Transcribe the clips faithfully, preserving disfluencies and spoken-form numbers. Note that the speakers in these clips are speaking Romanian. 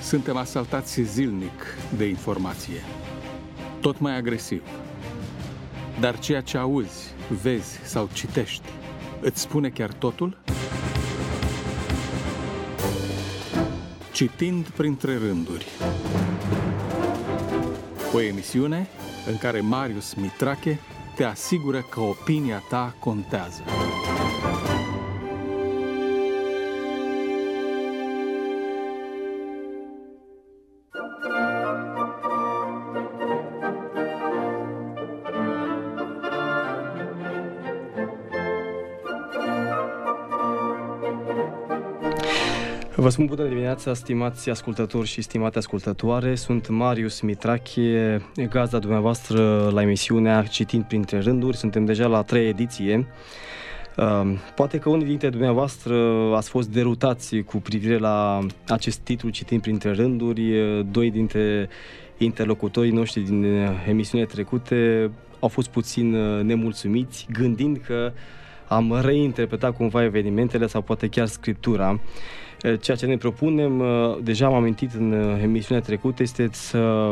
Suntem asaltați zilnic de informație, tot mai agresiv. Dar ceea ce auzi, vezi sau citești, îți spune chiar totul? Citind printre rânduri. O emisiune în care Marius Mitrache te asigură că opinia ta contează. Vă spun bună dimineața, stimați ascultători și stimate ascultătoare. Sunt Marius Mitrache, gazda dumneavoastră la emisiunea Citind printre rânduri. Suntem deja la a treia ediție. Poate că unii dintre dumneavoastră ați fost derutați cu privire la acest titlu Citind printre rânduri. Doi dintre interlocutorii noștri din emisiunile trecute au fost puțin nemulțumiți, gândind că am reinterpretat cumva evenimentele sau poate chiar scriptura. Ceea ce ne propunem, deja am amintit în emisiunea trecută, este să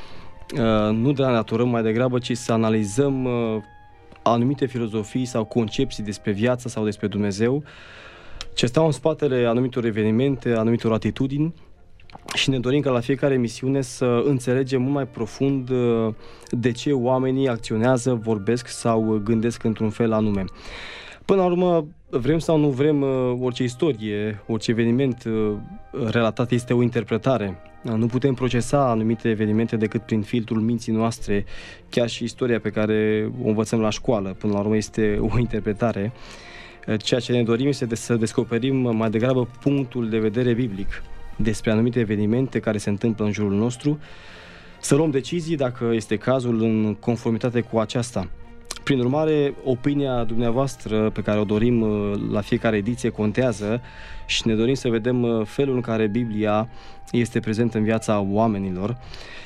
nu denaturăm mai degrabă, ci să analizăm anumite filozofii sau concepții despre viață sau despre Dumnezeu, ce stau în spatele anumitor evenimente, anumitor atitudini, și ne dorim ca la fiecare emisiune să înțelegem mult mai profund de ce oamenii acționează, vorbesc sau gândesc într-un fel anume. Până la urmă, vrem sau nu vrem, orice istorie, orice eveniment relatat este o interpretare. Nu putem procesa anumite evenimente decât prin filtrul minții noastre. Chiar și istoria pe care o învățăm la școală, până la urmă, este o interpretare. Ceea ce ne dorim este de să descoperim mai degrabă punctul de vedere biblic despre anumite evenimente care se întâmplă în jurul nostru, să luăm decizii, dacă este cazul, în conformitate cu aceasta. Prin urmare, opinia dumneavoastră pe care o dorim la fiecare ediție contează și ne dorim să vedem felul în care Biblia este prezentă în viața oamenilor.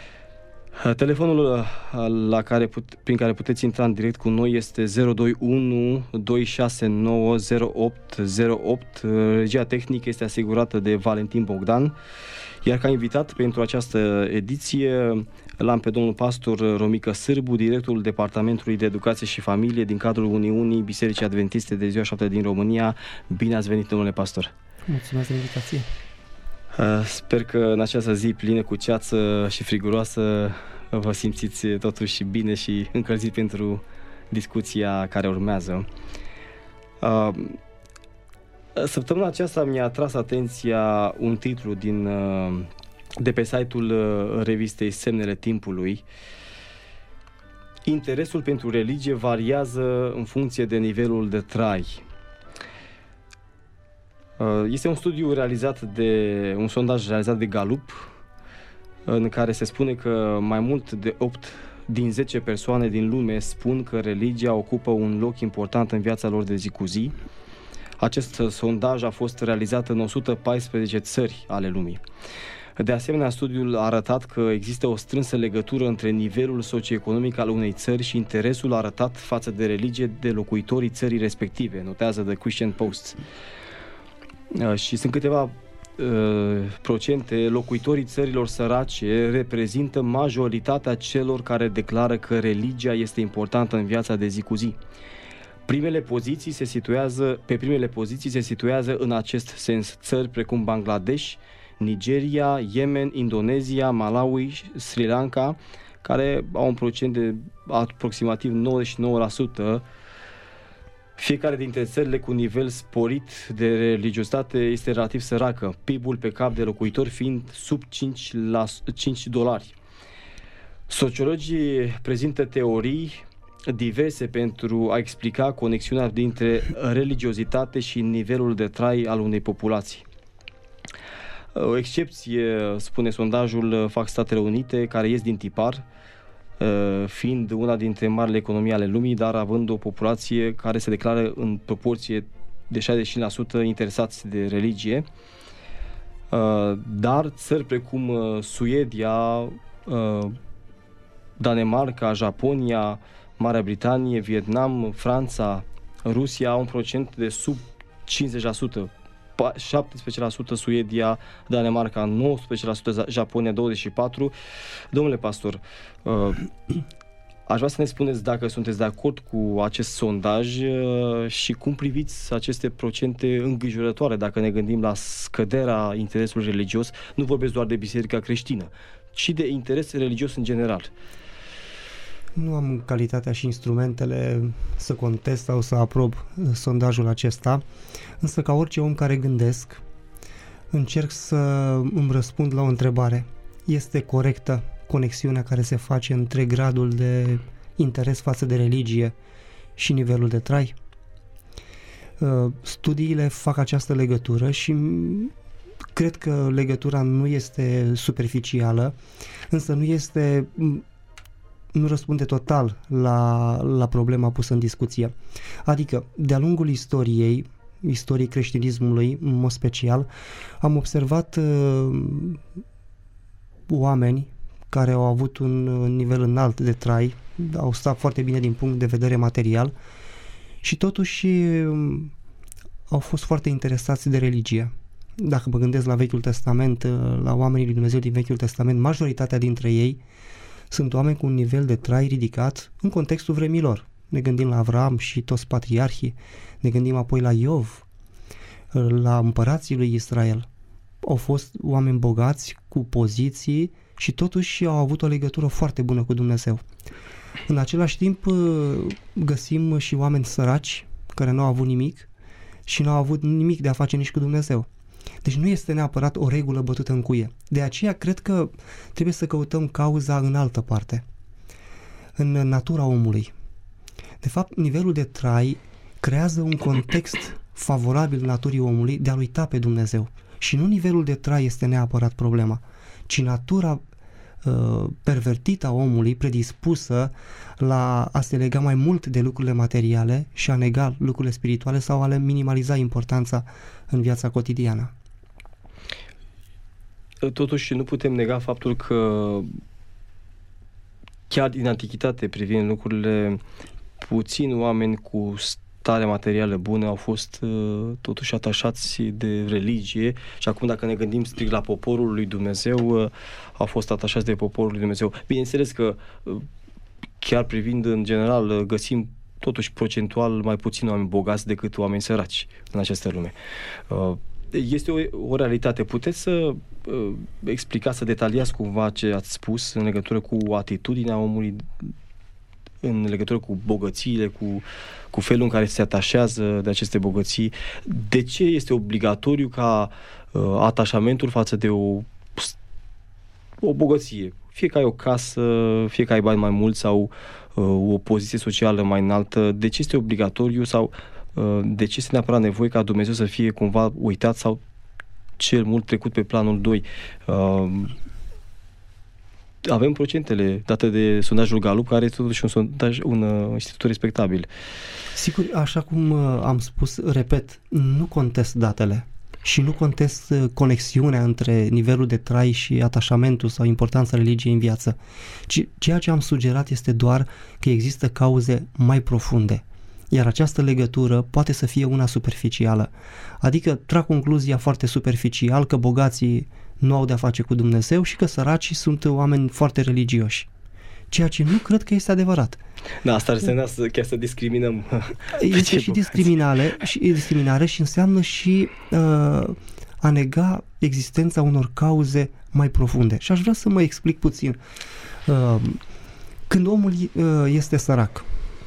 Telefonul la care put, prin care puteți intra în direct cu noi este zero doi unu doi șase nouă zero opt zero opt. Regia tehnică este asigurată de Valentin Bogdan. Iar ca invitat pentru această ediție l-am pe domnul pastor Romică Sârbu, directorul Departamentului de Educație și Familie din cadrul Uniunii Bisericii Adventiste de Ziua șapte din România. Bine ați venit, domnule pastor! Mulțumesc de invitație! Sper că în această zi plină cu ceață și friguroasă vă simțiți totuși bine și încălzit pentru discuția care urmează. Săptămâna aceasta mi-a atras atenția un titlu din, de pe site-ul revistei Semnele Timpului. Interesul pentru religie variază în funcție de nivelul de trai. Este un studiu realizat de, un sondaj realizat de Gallup, în care se spune că mai mult de opt din zece persoane din lume spun că religia ocupă un loc important în viața lor de zi cu zi. Acest sondaj a fost realizat în o sută paisprezece țări ale lumii. De asemenea, studiul a arătat că există o strânsă legătură între nivelul socioeconomic al unei țări și interesul arătat față de religie de locuitorii țării respective, notează The Christian Post. Și sunt câteva uh, procente. Locuitorii țărilor sărace reprezintă majoritatea celor care declară că religia este importantă în viața de zi cu zi. Primele poziții se situează, pe primele poziții se situează în acest sens țări precum Bangladesh, Nigeria, Yemen, Indonezia, Malawi, Sri Lanka, care au un procent de aproximativ nouăzeci și nouă la sută. Fiecare dintre țările cu nivel sporit de religiozitate este relativ săracă, P I B-ul pe cap de locuitor fiind sub cinci dolari. Sociologii prezintă teorii diverse pentru a explica conexiunea dintre religiozitate și nivelul de trai al unei populații. O excepție, spune sondajul, fac Statele Unite, care ies din tipar, fiind una dintre marile economii ale lumii, dar având o populație care se declară în proporție de șaizeci și cinci la sută interesați de religie. Dar țări precum Suedia, Danemarca, Japonia, Marea Britanie, Vietnam, Franța, Rusia au un procent de sub cincizeci la sută șaptesprezece la sută Suedia, Danemarca nouăsprezece la sută, Japonia douăzeci și patru la sută. Domnule pastor, aș vrea să ne spuneți dacă sunteți de acord cu acest sondaj și cum priviți aceste procente îngrijorătoare dacă ne gândim la scăderea interesului religios. Nu vorbesc doar de biserica creștină, ci de interes religios în general. Nu am calitatea și instrumentele să contest sau să aprob sondajul acesta, însă ca orice om care gândesc, încerc să îmi răspund la o întrebare. Este corectă conexiunea care se face între gradul de interes față de religie și nivelul de trai? Studiile fac această legătură și cred că legătura nu este superficială, însă nu este... nu răspunde total la, la problema pusă în discuție. Adică, de-a lungul istoriei, istoriei creștinismului, în mod special, am observat uh, oameni care au avut un nivel înalt de trai, au stat foarte bine din punct de vedere material și totuși uh, au fost foarte interesați de religie. Dacă mă gândesc la Vechiul Testament, uh, la oamenii lui Dumnezeu din Vechiul Testament, majoritatea dintre ei sunt oameni cu un nivel de trai ridicat în contextul vremilor. Ne gândim la Avram și toți patriarhii, ne gândim apoi la Iov, la împărații lui Israel. Au fost oameni bogați, cu poziții și totuși au avut o legătură foarte bună cu Dumnezeu. În același timp găsim și oameni săraci care nu au avut nimic și nu au avut nimic de a face nici cu Dumnezeu. Deci nu este neapărat o regulă bătută în cuie. De aceea cred că trebuie să căutăm cauza în altă parte, în natura omului. De fapt, nivelul de trai creează un context favorabil naturii omului de a-L uita pe Dumnezeu. Și nu nivelul de trai este neapărat problema, ci natura uh, pervertită a omului, predispusă la a se lega mai mult de lucrurile materiale și a nega lucrurile spirituale sau a le minimaliza importanța în viața cotidiană. Totuși nu putem nega faptul că chiar din antichitate, privind lucrurile, puțini oameni cu stare materială bună au fost totuși atașați de religie și acum dacă ne gândim strict la poporul lui Dumnezeu, au fost atașați de poporul lui Dumnezeu. Bineînțeles că chiar privind în general găsim totuși procentual mai puțin oameni bogați decât oameni săraci în această lume. Este o, o realitate. Puteți să uh, explicați, să detaliați cumva ce ați spus în legătură cu atitudinea omului, în legătură cu bogățiile, cu, cu felul în care se atașează de aceste bogății? De ce este obligatoriu ca uh, atașamentul față de o, o bogăție? Fie că ai o casă, fie că ai bani mai mulți sau uh, o poziție socială mai înaltă, de ce este obligatoriu sau de ce este neapărat nevoie ca Dumnezeu să fie cumva uitat sau cel mult trecut pe planul doi? Avem procentele date de sondajul Gallup, care este totuși un sondaj, un institut respectabil. Sigur, așa cum am spus, repet, nu contest datele și nu contest conexiunea între nivelul de trai și atașamentul sau importanța religiei în viață, ci ceea ce am sugerat este doar că există cauze mai profunde. Iar această legătură poate să fie una superficială. Adică trag concluzia foarte superficial că bogații nu au de-a face cu Dumnezeu și că săracii sunt oameni foarte religioși. Ceea ce nu cred că este adevărat. Da, asta înseamnă să, chiar să discriminăm. Este și discriminare și, discriminare și înseamnă și uh, a nega existența unor cauze mai profunde. Și aș vrea să mă explic puțin. Uh, când omul uh, este sărac,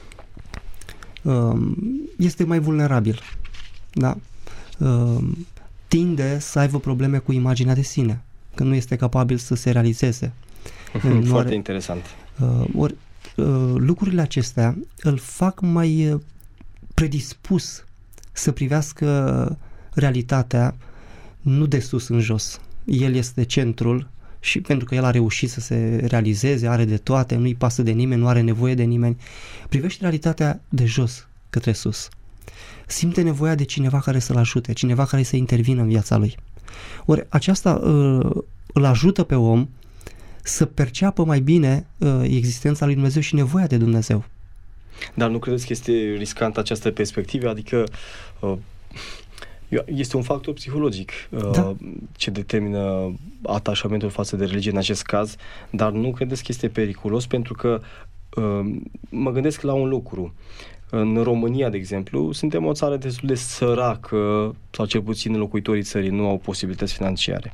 este mai vulnerabil, da? Tinde să aibă probleme cu imaginea de sine, că nu este capabil să se realizeze. Foarte are, interesant. Ori lucrurile acestea îl fac mai predispus să privească realitatea nu de sus în jos. El este centrul și pentru că el a reușit să se realizeze, are de toate, nu-i pasă de nimeni, nu are nevoie de nimeni, privește realitatea de jos către sus. Simte nevoia de cineva care să-l ajute, cineva care să intervină în viața lui. Ori aceasta uh, îl ajută pe om să perceapă mai bine uh, existența lui Dumnezeu și nevoia de Dumnezeu. Dar nu credeți că este riscantă această perspectivă? Adică uh, Este un factor psihologic Da. ce determină atașamentul față de religie în acest caz, dar nu credeți că este periculos, pentru că mă gândesc la un lucru. În România, de exemplu, suntem o țară destul de săracă, sau cel puțin locuitorii țării nu au posibilități financiare.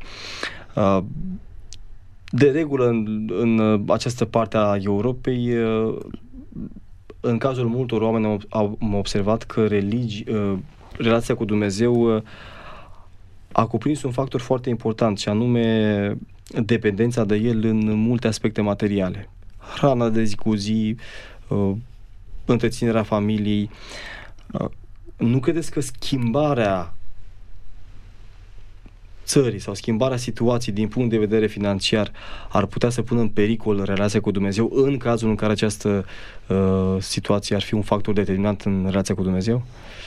De regulă, în, în această parte a Europei, în cazul multor oameni am observat că religi, relația cu Dumnezeu a cuprins un factor foarte important, și anume dependența de El în multe aspecte materiale. Hrana de zi cu zi, întreținerea familiei. Nu credeți că schimbarea țării sau schimbarea situației din punct de vedere financiar ar putea să pună în pericol relația cu Dumnezeu în cazul în care această uh, situație ar fi un factor determinant în relația cu Dumnezeu?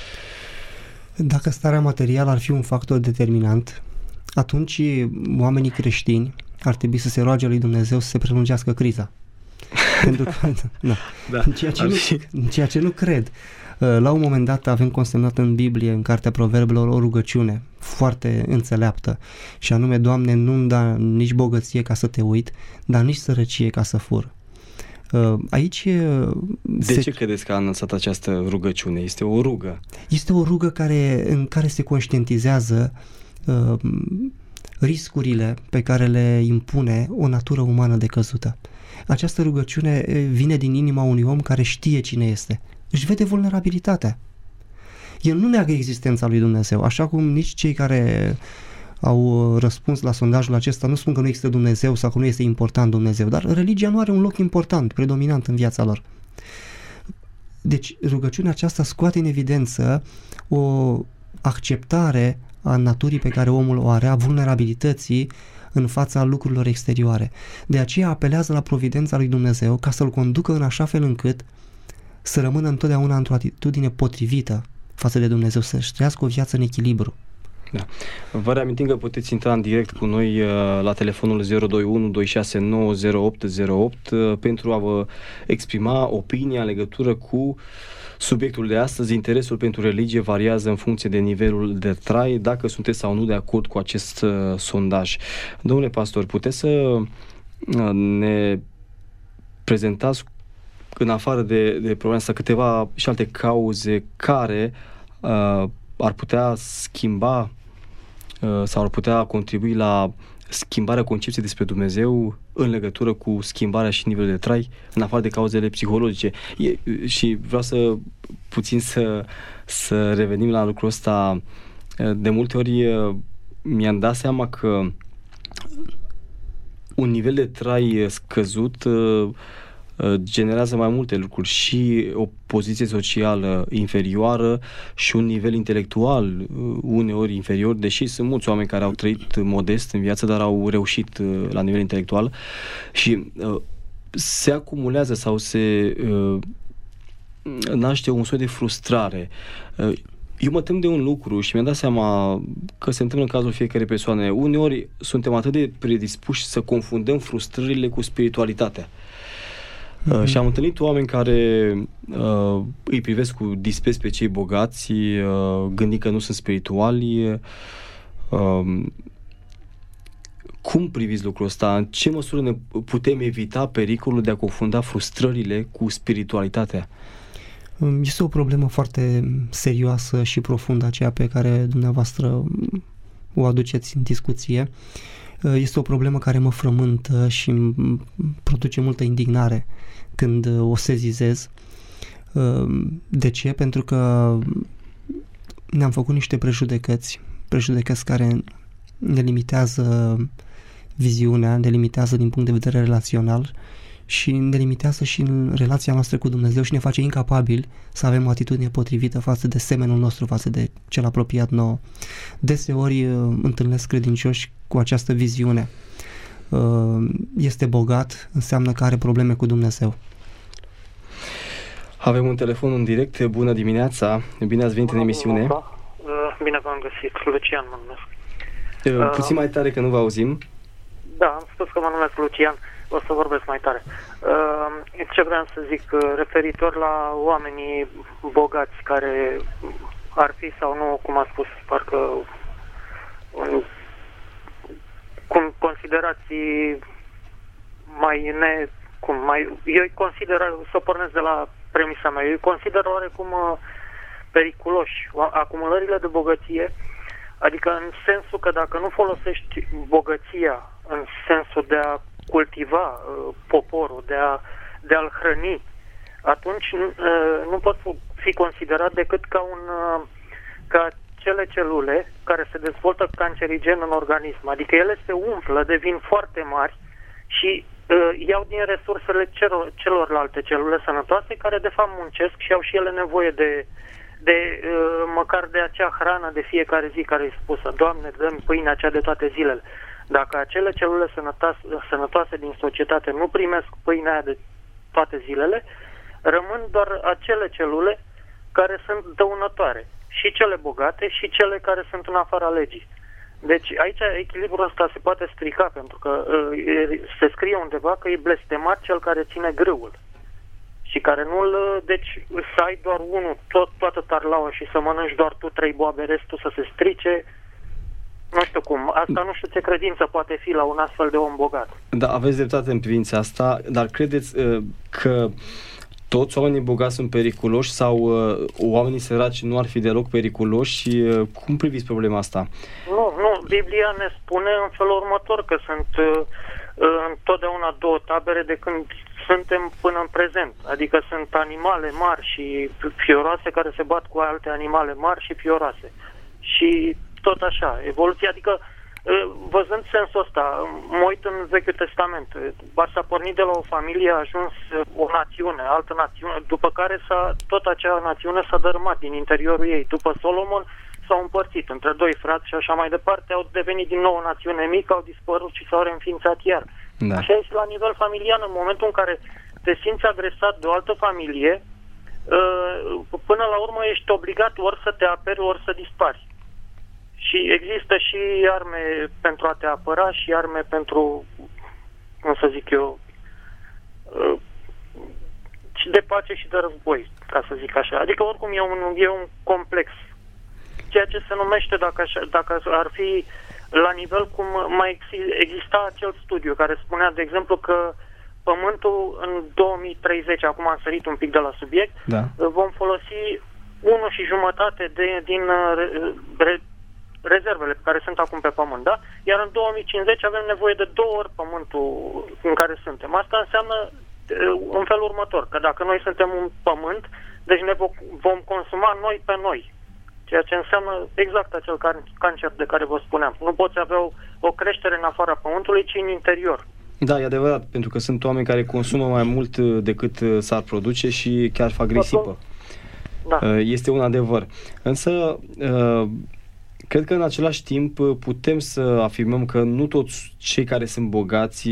Dacă starea materială ar fi un factor determinant, atunci oamenii creștini ar trebui să se roage lui Dumnezeu să se prelungească criza. Pentru că, da, da, în, ceea ce nu, în ceea ce nu cred. La un moment dat avem consemnat în Biblie, în Cartea Proverbelor, o rugăciune foarte înțeleaptă, și anume: Doamne, nu-mi da nici bogăție ca să te uit, dar nici sărăcie ca să fur. Aici De se... ce credeți că a anunțat această rugăciune? Este o rugă. Este o rugă care, în care se conștientizează uh, riscurile pe care le impune o natură umană decăzută. Această rugăciune vine din inima unui om care știe cine este. Își vede vulnerabilitatea. El nu neagă existența lui Dumnezeu, așa cum nici cei care au răspuns la sondajul acesta nu spun că nu există Dumnezeu sau că nu este important Dumnezeu, dar religia nu are un loc important, predominant în viața lor. Deci rugăciunea aceasta scoate în evidență o acceptare a naturii pe care omul o are, a vulnerabilității în fața lucrurilor exterioare. De aceea apelează la providența lui Dumnezeu ca să-l conducă în așa fel încât să rămână întotdeauna într-o atitudine potrivită față de Dumnezeu, să-și trăiască o viață în echilibru. Da. Vă reamintim că puteți intra în direct cu noi la telefonul zero doi unu doi șase nouă zero opt zero opt pentru a vă exprima opinia în legătură cu subiectul de astăzi. Interesul pentru religie variază în funcție de nivelul de trai, dacă sunteți sau nu de acord cu acest uh, sondaj. Domnule pastor, puteți să uh, ne prezentați, în afară de, de problema asta, câteva și alte cauze care uh, ar putea schimba uh, sau ar putea contribui la schimbarea concepției despre Dumnezeu în legătură cu schimbarea și nivelul de trai, în afară de cauzele psihologice. E, și vreau să puțin să, să revenim la lucrul ăsta. De multe ori mi-am dat seama că un nivel de trai scăzut generează mai multe lucruri, și o poziție socială inferioară și un nivel intelectual uneori inferior, deși sunt mulți oameni care au trăit modest în viață, dar au reușit la nivel intelectual, și uh, se acumulează sau se uh, naște un soi de frustrare. Uh, eu mă tem de un lucru și mi-am dat seama că se întâmplă în cazul fiecărei persoane. Uneori suntem atât de predispuși să confundăm frustrările cu spiritualitatea. Uh, și am întâlnit oameni care uh, îi privesc cu dispreț pe cei bogați, uh, gândind că nu sunt spirituali. Uh, cum priviți lucrul ăsta? În ce măsură ne putem evita pericolul de a confunda frustrările cu spiritualitatea? Este o problemă foarte serioasă și profundă, aceea pe care dumneavoastră o aduceți în discuție. Este o problemă care mă frământă și îmi produce multă indignare când o sezizez. De ce? Pentru că ne-am făcut niște prejudecăți, prejudecăți care ne limitează viziunea, ne limitează din punct de vedere relațional și ne limitează și în relația noastră cu Dumnezeu și ne face incapabili să avem o atitudine potrivită față de semenul nostru, față de cel apropiat nouă. Deseori întâlnesc credincioși cu această viziune. Este bogat, înseamnă că are probleme cu Dumnezeu. Avem un telefon în direct. Bună dimineața! Bine ați venit în emisiune. Bine v-am găsit. Lucian mă numesc. Puțin mai tare că nu vă auzim. Da, am spus că mă numesc Lucian. O să vorbesc mai tare. Ce vreau să zic, referitor la oamenii bogați care ar fi sau nu, cum a spus, parcă un, cum considerați mai ne... Cum, mai, eu consider, să pornesc de la premisa mea, eu consider oarecum uh, periculoși acumulările de bogăție, adică în sensul că dacă nu folosești bogăția în sensul de a cultiva uh, poporul, de, a, de a-l hrăni, atunci uh, nu pot fi considerat decât ca un uh, ca cele celule care se dezvoltă cancerigen în organism, adică ele se umflă, devin foarte mari și iau din resursele celor, celorlalte celule sănătoase care de fapt muncesc și au și ele nevoie de, de măcar de acea hrană de fiecare zi care e spusă. Doamne, dă-mi pâinea cea de toate zilele. Dacă acele celule sănătoase, sănătoase din societate nu primesc pâinea aia de toate zilele, rămân doar acele celule care sunt dăunătoare. Și cele bogate și cele care sunt în afara legii. Deci aici echilibrul ăsta se poate strica, pentru că uh, se scrie undeva că e blestemat cel care ține grâul. Și care nu-l... Deci să ai doar unul, tot, toată tarlaua și să mănânci doar tu trei boabe, restul să se strice, nu știu cum. Asta nu știu ce credință poate fi la un astfel de om bogat. Da, aveți dreptate în privința asta, dar credeți uh, că toți oamenii bogați sunt periculoși sau uh, oamenii săraci nu ar fi deloc periculoși? Și uh, cum priviți problema asta? Nu, nu. Biblia ne spune în felul următor că sunt uh, întotdeauna două tabere de când suntem până în prezent. Adică sunt animale mari și fioroase care se bat cu alte animale mari și fioroase. Și tot așa, evoluția, adică văzând sensul ăsta, mă uit în Vechiul Testament. S-a pornit de la o familie, a ajuns o națiune, altă națiune, după care s-a, tot acea națiune s-a dărâmat din interiorul ei. După Solomon s-au împărțit între doi frați și așa mai departe, au devenit din nou o națiune mică, au dispărut și s-au reînființat iar. Da. Așa este la nivel familian, în momentul în care te simți agresat de o altă familie, până la urmă ești obligat ori să te aperi, ori să dispari. Și există și arme pentru a te apăra și arme pentru, cum să zic eu, și de pace și de război, ca să zic așa. Adică oricum e un, e un complex. Ceea ce se numește, dacă, așa, dacă ar fi la nivel cum mai exista acel studiu care spunea, de exemplu, că Pământul în două mii treizeci, acum am sărit un pic de la subiect, da. Vom folosi unu și jumătate de, din re, rezervele care sunt acum pe Pământ, da? Iar în două mii cincizeci avem nevoie de două ori Pământul în care suntem. Asta înseamnă în felul următor, că dacă noi suntem un Pământ, deci ne vom consuma noi pe noi. Ceea ce înseamnă exact acel cancer de care vă spuneam. Nu poți avea o, o creștere în afara Pământului, ci în interior. Da, e adevărat, pentru că sunt oameni care consumă mai mult decât s-ar produce și chiar fac risipă. Da. Este un adevăr. Însă, cred că în același timp putem să afirmăm că nu toți cei care sunt bogați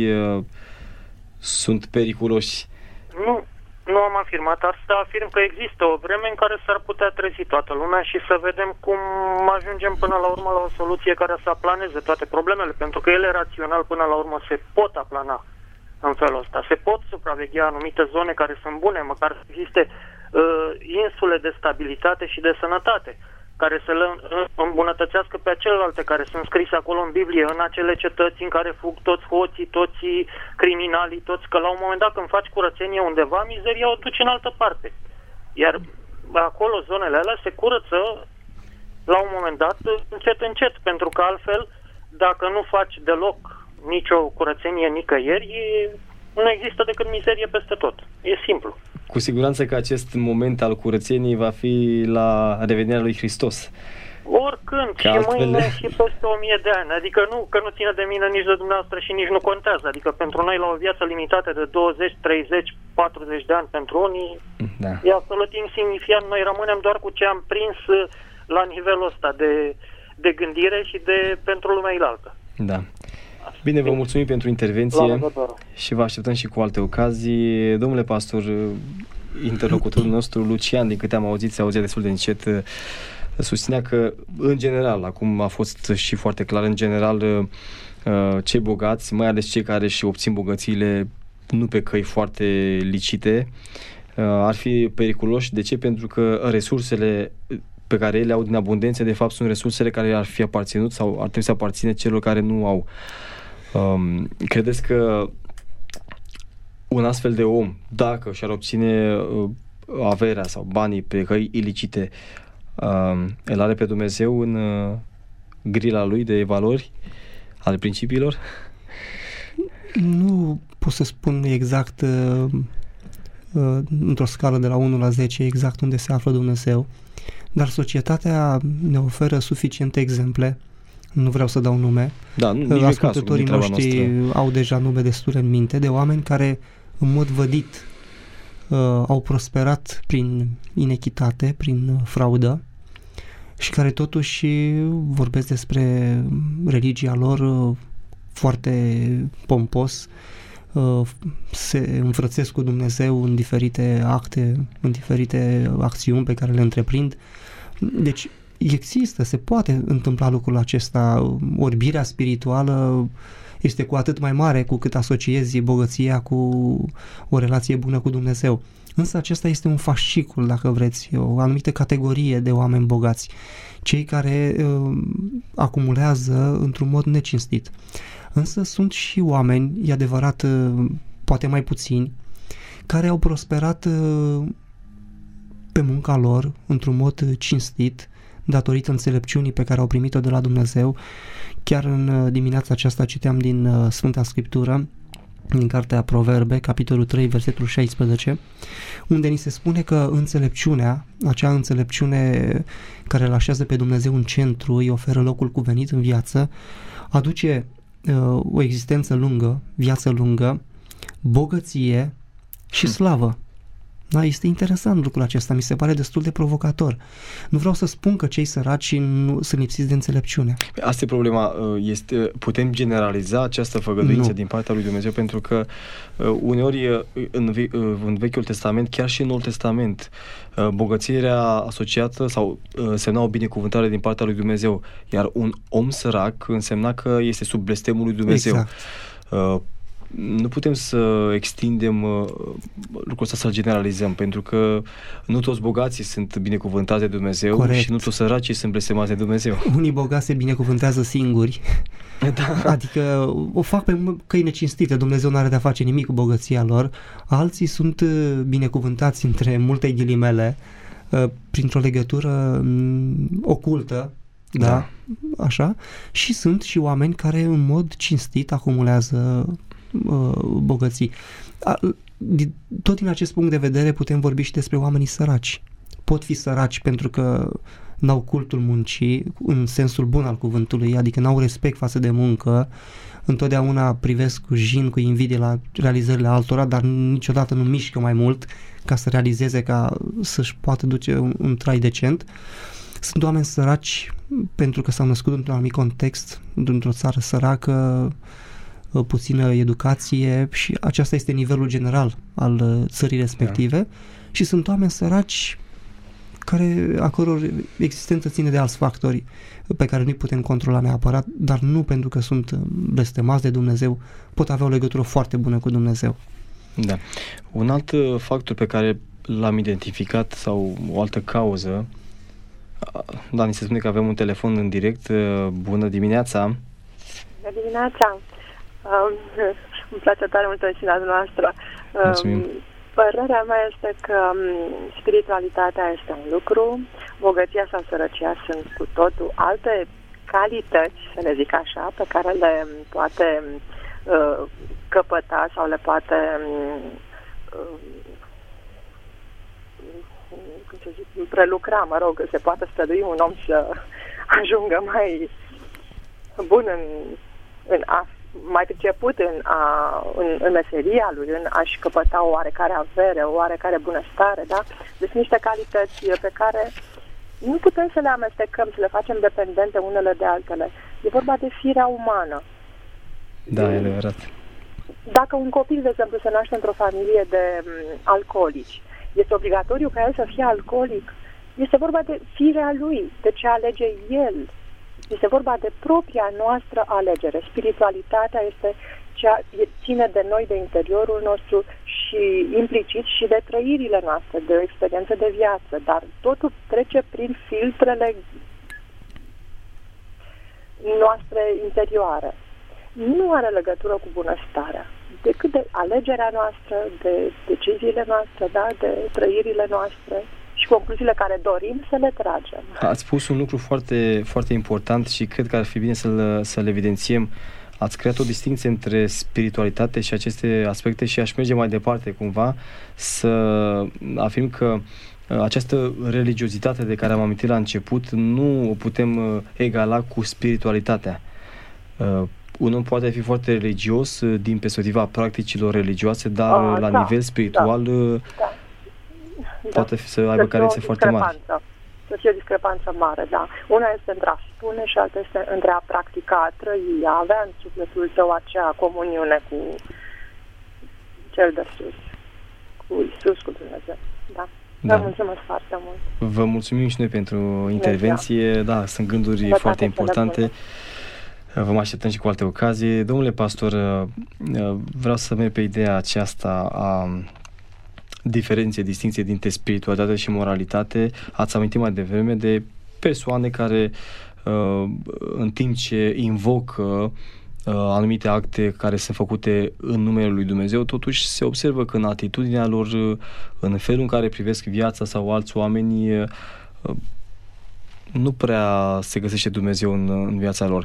sunt periculoși. Nu, nu am afirmat asta, afirm că există o vreme în care s-ar putea trezi toată lumea și să vedem cum ajungem până la urmă la o soluție care să aplaneze toate problemele, pentru că ele rațional până la urmă se pot aplana în felul ăsta. Se pot supraveghea anumite zone care sunt bune, măcar să existe uh, insule de stabilitate și de sănătate, care să le îmbunătățească pe celelalte care sunt scrise acolo în Biblie, în acele cetăți în care fug toți hoții, toți criminalii, toți, că la un moment dat când faci curățenie undeva, mizeria o duci în altă parte. Iar acolo zonele alea se curăță la un moment dat încet, încet, pentru că altfel, dacă nu faci deloc nicio curățenie nicăieri, nu există decât mizerie peste tot. E simplu. Cu siguranță că acest moment al curățeniei va fi la revenirea lui Hristos. Oricând, că și altfel... mâine și peste o mie de ani. Adică nu, că nu ține de mine nici de dumneavoastră și nici nu contează. Adică pentru noi la o viață limitată de douăzeci, treizeci, patruzeci de ani pentru unii, da. E absolut insignifiant. Noi rămânem doar cu ce am prins la nivelul ăsta de, de gândire și de pentru lumea ilaltă. Da. Bine, vă mulțumim pentru intervenție și vă așteptăm și cu alte ocazii. Domnule pastor, interlocutorul nostru, Lucian, din câte am auzit, se auzea destul de încet, susținea că, în general, acum a fost și foarte clar, în general, cei bogați, mai ales cei care își obțin bogățiile nu pe căi foarte licite, ar fi periculoși. De ce? Pentru că resursele pe care ele au din abundență, de fapt sunt resursele care ar fi aparținut sau ar trebui să aparține celor care nu au. Um, credeți că un astfel de om, dacă și-ar obține uh, averea sau banii pe căi ilicite, uh, îl are pe Dumnezeu în uh, grila lui de valori, ale principiilor? Nu pot să spun exact uh, uh, într-o scală de la unu la zece exact unde se află Dumnezeu, dar societatea ne oferă suficiente exemple. Nu vreau să dau nume. Da, nu, ascultătorii noștri noastră. Au deja nume destule în minte de oameni care în mod vădit uh, au prosperat prin inechitate, prin fraudă și care totuși vorbesc despre religia lor uh, foarte pompos, uh, se înfrățesc cu Dumnezeu în diferite acte, în diferite acțiuni pe care le întreprind. Deci există, se poate întâmpla lucrul acesta. Orbirea spirituală este cu atât mai mare cu cât asociezi bogăția cu o relație bună cu Dumnezeu. Însă acesta este un fascicul, dacă vreți, o anumită categorie de oameni bogați, cei care uh, acumulează într-un mod necinstit. Însă sunt și oameni, e adevărat, uh, poate mai puțini, care au prosperat uh, pe munca lor într-un mod cinstit, datorită înțelepciunii pe care au primit-o de la Dumnezeu. Chiar în dimineața aceasta citeam din uh, Sfânta Scriptură, din Cartea Proverbe, capitolul trei, versetul șaisprezece, unde ni se spune că înțelepciunea, acea înțelepciune care îl așează pe Dumnezeu în centru, îi oferă locul cuvenit în viață, aduce uh, o existență lungă, viață lungă, bogăție și slavă. Da, este interesant lucrul acesta, mi se pare destul de provocator. Nu vreau să spun că cei săraci nu sunt lipsiți de înțelepciune. Asta e problema. Este, putem generaliza această făgăduință nu. din partea lui Dumnezeu, pentru că uneori în, în Vechiul Testament, chiar și în Noul Testament, bogățirea asociată sau semna o binecuvântare din partea lui Dumnezeu, iar un om sărac însemna că este sub blestemul lui Dumnezeu. Exact. Nu putem să extindem uh, lucrul ăsta, să-l generalizăm, pentru că nu toți bogații sunt binecuvântați de Dumnezeu. Corect. Și nu toți săracii sunt blestemați de Dumnezeu. Unii bogați se binecuvântează singuri, da. Adică o fac pe căi necinstite, Dumnezeu nu are de-a face nimic cu bogăția lor. Alții sunt binecuvântați între multe ghilimele, uh, printr-o legătură um, ocultă, da. da, așa, și sunt și oameni care în mod cinstit acumulează bogății. Tot din acest punct de vedere putem vorbi și despre oamenii săraci. Pot fi săraci pentru că n-au cultul muncii în sensul bun al cuvântului, adică n-au respect față de muncă, întotdeauna privesc cu jin, cu invidie la realizările altora, dar niciodată nu mișcă mai mult ca să realizeze, ca să-și poată duce un, un trai decent. Sunt oameni săraci pentru că s-au născut într-un anumit context, într-o țară săracă, puțină educație, și acesta este nivelul general al țării respective. Da. Și sunt oameni săraci care, a căror existență ține de alți factori pe care nu-i putem controla neapărat, dar nu pentru că sunt blestemați de Dumnezeu, pot avea o legătură foarte bună cu Dumnezeu. Da. Un alt factor pe care l-am identificat, sau o altă cauză, da, ni se spune că avem un telefon în direct. Bună dimineața! Bună dimineața! Um, îmi place tare mult emisiunea noastră. Um, părerea mea este că um, spiritualitatea este un lucru, bogăția sau sărăcia sunt cu totul alte calități, să le zic așa, pe care le poate uh, căpăta sau le poate uh, cum să zic, prelucra, mă rog, se poate strădui un om să ajungă mai bun în, în a mai priceput în, a, în, în meseria lui, în a-și căpăta o oarecare avere, o oarecare bunăstare, da? Deci niște calități pe care nu putem să le amestecăm, să le facem dependente unele de altele. E vorba de firea umană. Da, e adevărat. Dacă un copil, de exemplu, se naște într-o familie de m, alcoolici, este obligatoriu ca el să fie alcoolic? Este vorba de firea lui, de ce alege el. Este vorba de propria noastră alegere. Spiritualitatea este ceea ține de noi, de interiorul nostru și implicit și de trăirile noastre, de o experiență de viață, dar totul trece prin filtrele noastre interioare. Nu are legătură cu bunăstarea, decât de alegerea noastră, de deciziile noastre, da? De trăirile noastre și concluziile care dorim să le tragem. Ați spus un lucru foarte, foarte important și cred că ar fi bine să-l, să-l evidențiem. Ați creat o distinție între spiritualitate și aceste aspecte și aș merge mai departe cumva să afirm că această religiozitate de care am amintit la început nu o putem egala cu spiritualitatea. Un om poate fi foarte religios din perspectiva practicilor religioase, dar A, la da, nivel spiritual da, da, poate da. să aibă carențe foarte mari. Să fie o discrepanță mare, da. Una este între a spune și alta este între a practica, a trăi, a avea în sufletul tău acea comuniune cu cel de sus, cu Iisus, cu Dumnezeu. Da. Da. Vă mulțumesc foarte mult. Vă mulțumim și noi pentru intervenție. Da, sunt gânduri Vă foarte importante. Vă mai așteptăm și cu alte ocazii. Domnule pastor, vreau să merg pe ideea aceasta a diferențe, distinție dintre spiritualitate și moralitate. Ați amintit mai devreme de persoane care în timp ce invocă anumite acte care sunt făcute în numele lui Dumnezeu, totuși se observă că în atitudinea lor, în felul în care privesc viața sau alți oameni, nu prea se găsește Dumnezeu în, în viața lor.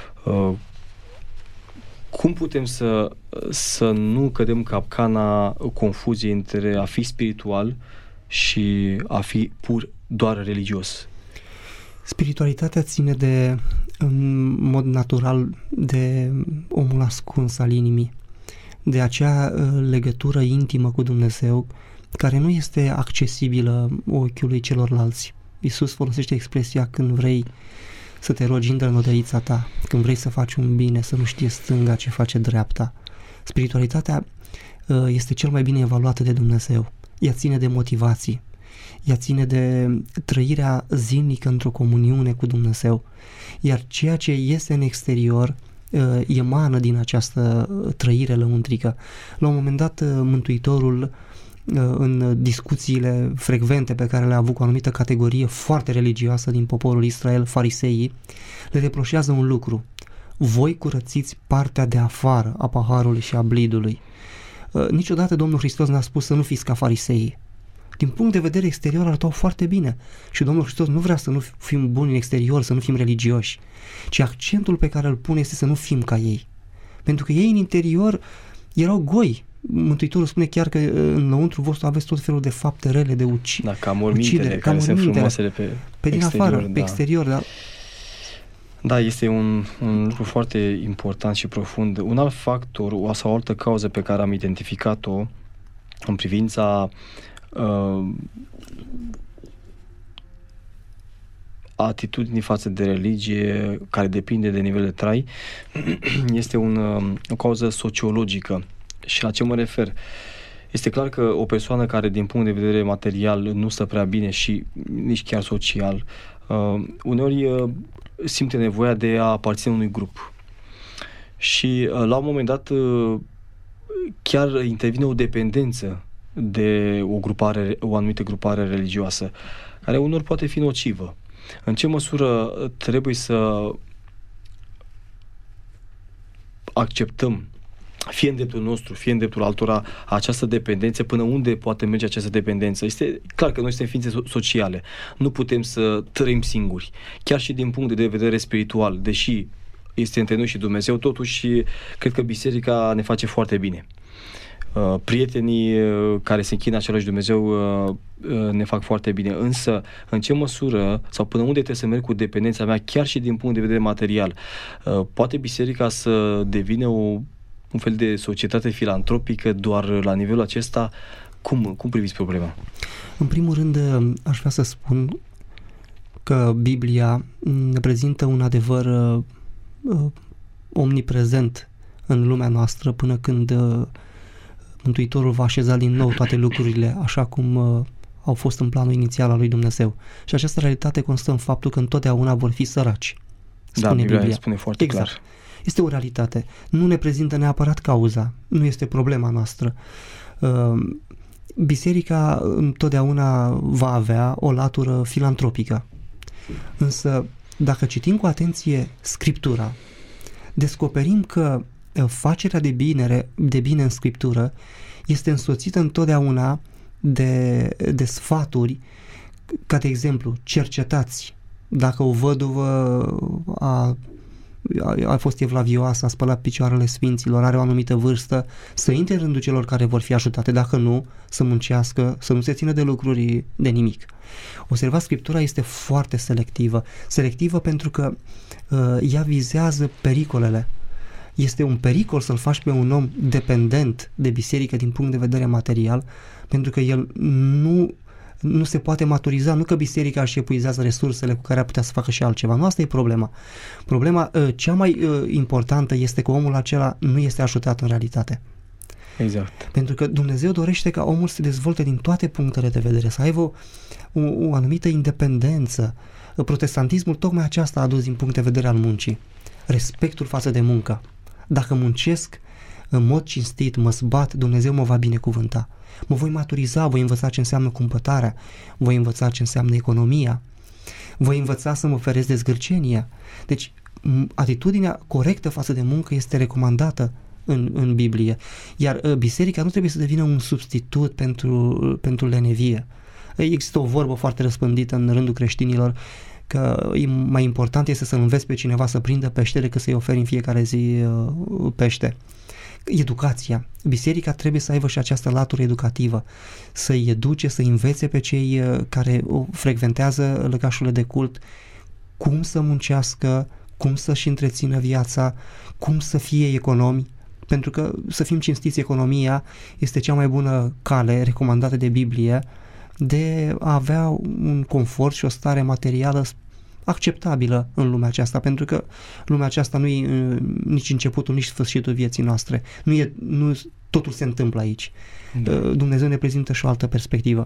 Cum putem să, să nu cădem în capcana confuziei între a fi spiritual și a fi pur doar religios? Spiritualitatea ține de, în mod natural, de omul ascuns al inimii, de acea legătură intimă cu Dumnezeu care nu este accesibilă ochiului celorlalți. Iisus folosește expresia când vrei să te rogi, intră în odăița ta, când vrei să faci un bine, să nu știe stânga ce face dreapta. Spiritualitatea este cel mai bine evaluată de Dumnezeu. Ea ține de motivații, ea ține de trăirea zilnică într-o comuniune cu Dumnezeu, iar ceea ce iese în exterior emană din această trăire lăuntrică. La un moment dat, Mântuitorul, în discuțiile frecvente pe care le-a avut cu o anumită categorie foarte religioasă din poporul Israel, fariseii, le reproșează un lucru: voi curățiți partea de afară a paharului și a blidului. Niciodată Domnul Hristos n-a spus să nu fiți ca fariseii. Din punct de vedere exterior arătau foarte bine și Domnul Hristos nu vrea să nu fim buni în exterior, să nu fim religioși, ci accentul pe care îl pune este să nu fim ca ei. Pentru că ei în interior erau goi. Mântuitorul spune chiar că înăuntru vostru aveți tot felul de fapte rele, de uci, da, ca mormintele, care sunt frumoasele pe, pe din exterior, afară, da. pe exterior, da. Da, este un, un lucru foarte important și profund. Un alt factor, o sau o altă cauză pe care am identificat-o în privința uh, atitudinii față de religie, care depinde de nivel de trai, este un, o cauză sociologică. Și la ce mă refer? Este clar că o persoană care din punct de vedere material nu stă prea bine și nici chiar social, uh, uneori uh, simte nevoia de a aparține unui grup. Și uh, la un moment dat uh, chiar intervine o dependență de o grupare, o anumită grupare religioasă, care uneori poate fi nocivă. În ce măsură trebuie să acceptăm, fie în dreptul nostru, fie în dreptul altora, această dependență, până unde poate merge această dependență? Este clar că noi suntem ființe sociale. Nu putem să trăim singuri. Chiar și din punct de vedere spiritual, deși este între noi și Dumnezeu, totuși cred că biserica ne face foarte bine. Uh, prietenii uh, care se închină același Dumnezeu uh, uh, ne fac foarte bine. Însă, în ce măsură sau până unde trebuie să merg cu dependența mea, chiar și din punct de vedere material? Uh, poate biserica să devină o un fel de societate filantropică doar la nivelul acesta? Cum, cum priviți problema? În primul rând, aș vrea să spun că Biblia ne prezintă un adevăr uh, omniprezent în lumea noastră până când uh, Mântuitorul va așeza din nou toate lucrurile așa cum uh, au fost în planul inițial al lui Dumnezeu. Și această realitate constă în faptul că întotdeauna vor fi săraci. Spune da, Biblia, Biblia spune foarte exact. clar. Este o realitate. Nu ne prezintă neapărat cauza. Nu este problema noastră. Biserica întotdeauna va avea o latură filantropică. Însă, dacă citim cu atenție Scriptura, descoperim că facerea de bine, de bine în Scriptură este însoțită întotdeauna de, de sfaturi, ca de exemplu, cercetați. Dacă o văduvă a, a, a fost evlavioasă, a spălat picioarele sfinților, are o anumită vârstă, să intre în rândul celor care vor fi ajutate, dacă nu, să muncească, să nu se țină de lucruri de nimic. Observați, Scriptura este foarte selectivă. Selectivă pentru că uh, ea vizează pericolele. Este un pericol să-l faci pe un om dependent de biserică din punct de vedere material, pentru că el nu, nu se poate maturiza, nu că biserica își epuizează resursele cu care ar putea să facă și altceva. Nu asta e problema. Problema uh, cea mai uh, importantă este că omul acela nu este ajutat în realitate. Exact. Pentru că Dumnezeu dorește ca omul să se dezvolte din toate punctele de vedere, să aibă o, o, o anumită independență. Protestantismul tocmai aceasta a adus din punct de vedere al muncii. Respectul față de muncă. Dacă muncesc în mod cinstit, mă zbat, Dumnezeu mă va binecuvânta. Mă voi maturiza, voi învăța ce înseamnă cumpătarea, voi învăța ce înseamnă economia, voi învăța să mă feresc de zgârcenia. Deci, atitudinea corectă față de muncă este recomandată în, în Biblie. Iar uh, biserica nu trebuie să devină un substitut pentru, pentru lenevie. Există o vorbă foarte răspândită în rândul creștinilor că mai important este să înveți pe cineva să prindă pește decât să-i oferi în fiecare zi uh, pește. Educația. Biserica trebuie să aibă și această latură educativă, să-i educe, să-i învețe pe cei uh, care frecventează lăcașurile de cult cum să muncească, cum să-și întrețină viața, cum să fie economi, pentru că, să fim cinstiți, economia este cea mai bună cale recomandată de Biblie de a avea un confort și o stare materială acceptabilă în lumea aceasta, pentru că lumea aceasta nu e nici începutul, nici sfârșitul vieții noastre. Nu e, nu, totul se întâmplă aici. Da. Dumnezeu ne prezintă și o altă perspectivă.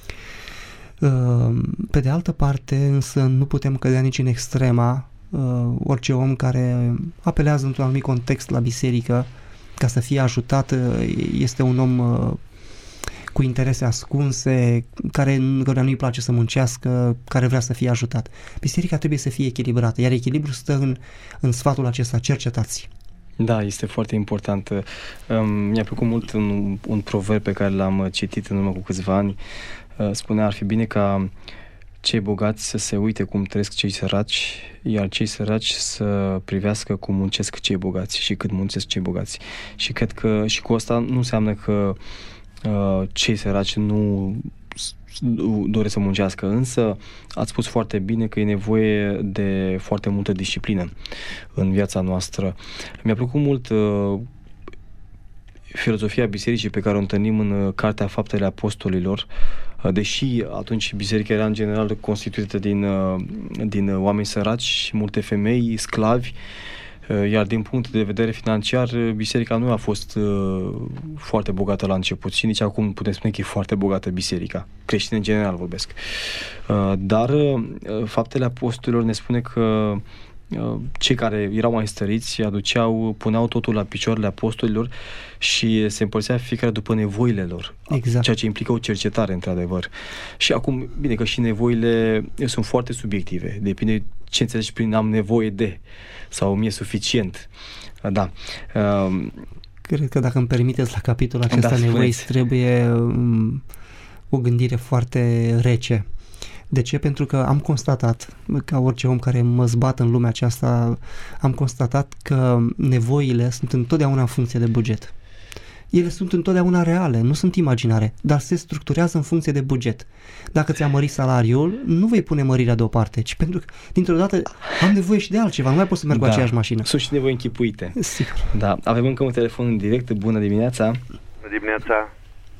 Pe de altă parte, însă, nu putem cădea nici în extrema. Orice om care apelează într-un anumit context la biserică ca să fie ajutat este un om cu interese ascunse, care, care nu-i place să muncească, care vrea să fie ajutat. Biserica trebuie să fie echilibrată, iar echilibrul stă în, în sfatul acesta: cercetați. Da, este foarte important. Mi-a plăcut mult un, un proverb pe care l-am citit în urmă cu câțiva ani. Spunea: ar fi bine ca cei bogați să se uite cum trăiesc cei săraci, iar cei săraci să privească cum muncesc cei bogați și cât muncesc cei bogați. Și cred că și cu asta nu înseamnă că uh, cei săraci nu doresc să muncească, însă ați spus foarte bine că e nevoie de foarte multă disciplină în viața noastră. Mi-a plăcut mult uh, filozofia bisericii pe care o întâlnim în Cartea Faptele Apostolilor, deși atunci biserica era în general constituită din, din oameni săraci, multe femei, sclavi, iar din punct de vedere financiar, biserica nu a fost foarte bogată la început și nici acum putem spune că e foarte bogată biserica, creștini în general vorbesc. Dar Faptele Apostolilor ne spune că cei care erau mai stăriți aduceau, puneau totul la picioarele apostolilor și se împărțea fiecare după nevoile lor. Exact. Ceea ce implică o cercetare, într-adevăr. Și acum, bine că și nevoile sunt foarte subiective. Depinde ce înțelegi prin am nevoie de sau mi-e suficient. Da. Cred că dacă îmi permiteți, la capitolul acesta da, nevoi trebuie um, o gândire foarte rece. De ce? Pentru că am constatat, ca orice om care mă zbat în lumea aceasta, am constatat că nevoile sunt întotdeauna în funcție de buget. Ele sunt întotdeauna reale, nu sunt imaginare, dar se structurează în funcție de buget. Dacă ți-a mărit salariul, nu vei pune mărirea deoparte, ci pentru că dintr-o dată am nevoie și de altceva, nu mai pot să merg da, cu aceeași mașină. Sunt și nevoi închipuite. Sigur. Da. Avem încă un telefon în direct. Bună dimineața! Bună dimineața!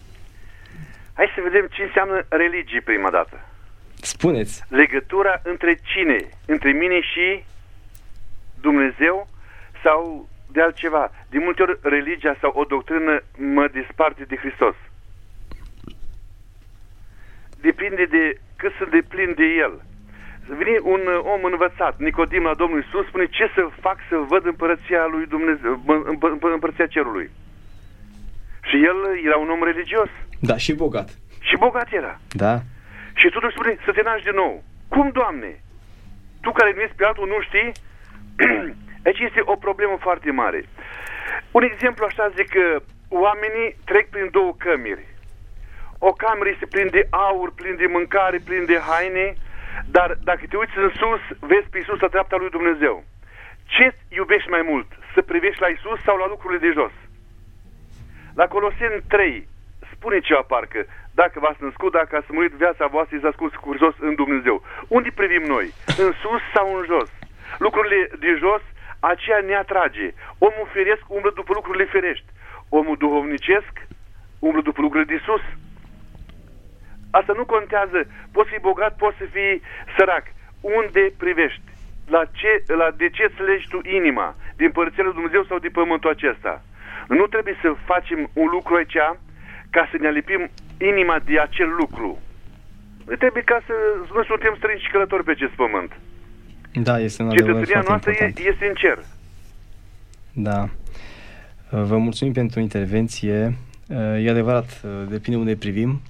Hai să vedem ce înseamnă religie prima dată. Spuneți. Legătura între cine? Între mine și Dumnezeu sau de altceva? De multe ori religia sau o doctrină mă desparte de Hristos. Depinde de cât sunt de plin de El. vine un om învățat, Nicodim, la Domnul Iisus, spune: ce să fac să văd împărăția lui Dumnezeu, împărăția cerului? Și el era un om religios. Da, și bogat. Și bogat era. Da. Și totuși spune: să te naști din nou. Cum, Doamne? Tu care nu ești pe altul, nu știi? Aici este o problemă foarte mare. Un exemplu așa, zic că oamenii trec prin două cămeri. O cameră este plin de aur, plin de mâncare, plin de haine, dar dacă te uiți în sus, vezi pe Iisus la dreapta lui Dumnezeu. Ce iubești mai mult? Să privești la Iisus sau la lucrurile de jos? La Coloseni trei spune ceva parcă: dacă v-ați născut, dacă ați murit, viața voastră este ascuns cu jos în Dumnezeu. Unde privim noi? În sus sau în jos? Lucrurile de jos, aceea ne atrage. Omul firesc umblă după lucrurile firești. Omul duhovnicesc umblă după lucrurile de sus. Asta nu contează. Poți fi bogat, poți să fii sărac. Unde privești? La ce, la de ce îți legi tu inima? Din Împărăția lui Dumnezeu sau din pământul acesta? Nu trebuie să facem un lucru aici ca să ne alipim inima de acel lucru. Nu trebuie ca să nu suntem străini și călători pe acest pământ. Da, este un adevăr foarte Cetățenia noastră important. este în cer. Da. Vă mulțumim pentru intervenție. E adevărat, depinde unde privim.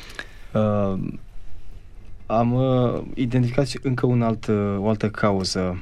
Am identificat încă un alt, o altă cauză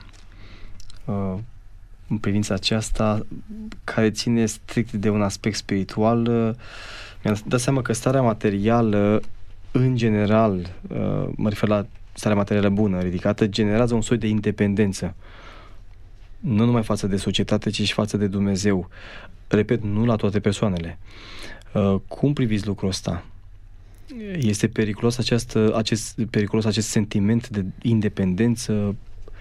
în privința aceasta, care ține strict de un aspect spiritual. Mi-am dat seama că starea materială, în general, mă refer la starea materială bună, ridicată, generează un soi de independență. Nu numai față de societate, ci și față de Dumnezeu. Repet, nu la toate persoanele. Cum priviți lucrul ăsta? Este periculos acest, acest, periculos acest sentiment de independență?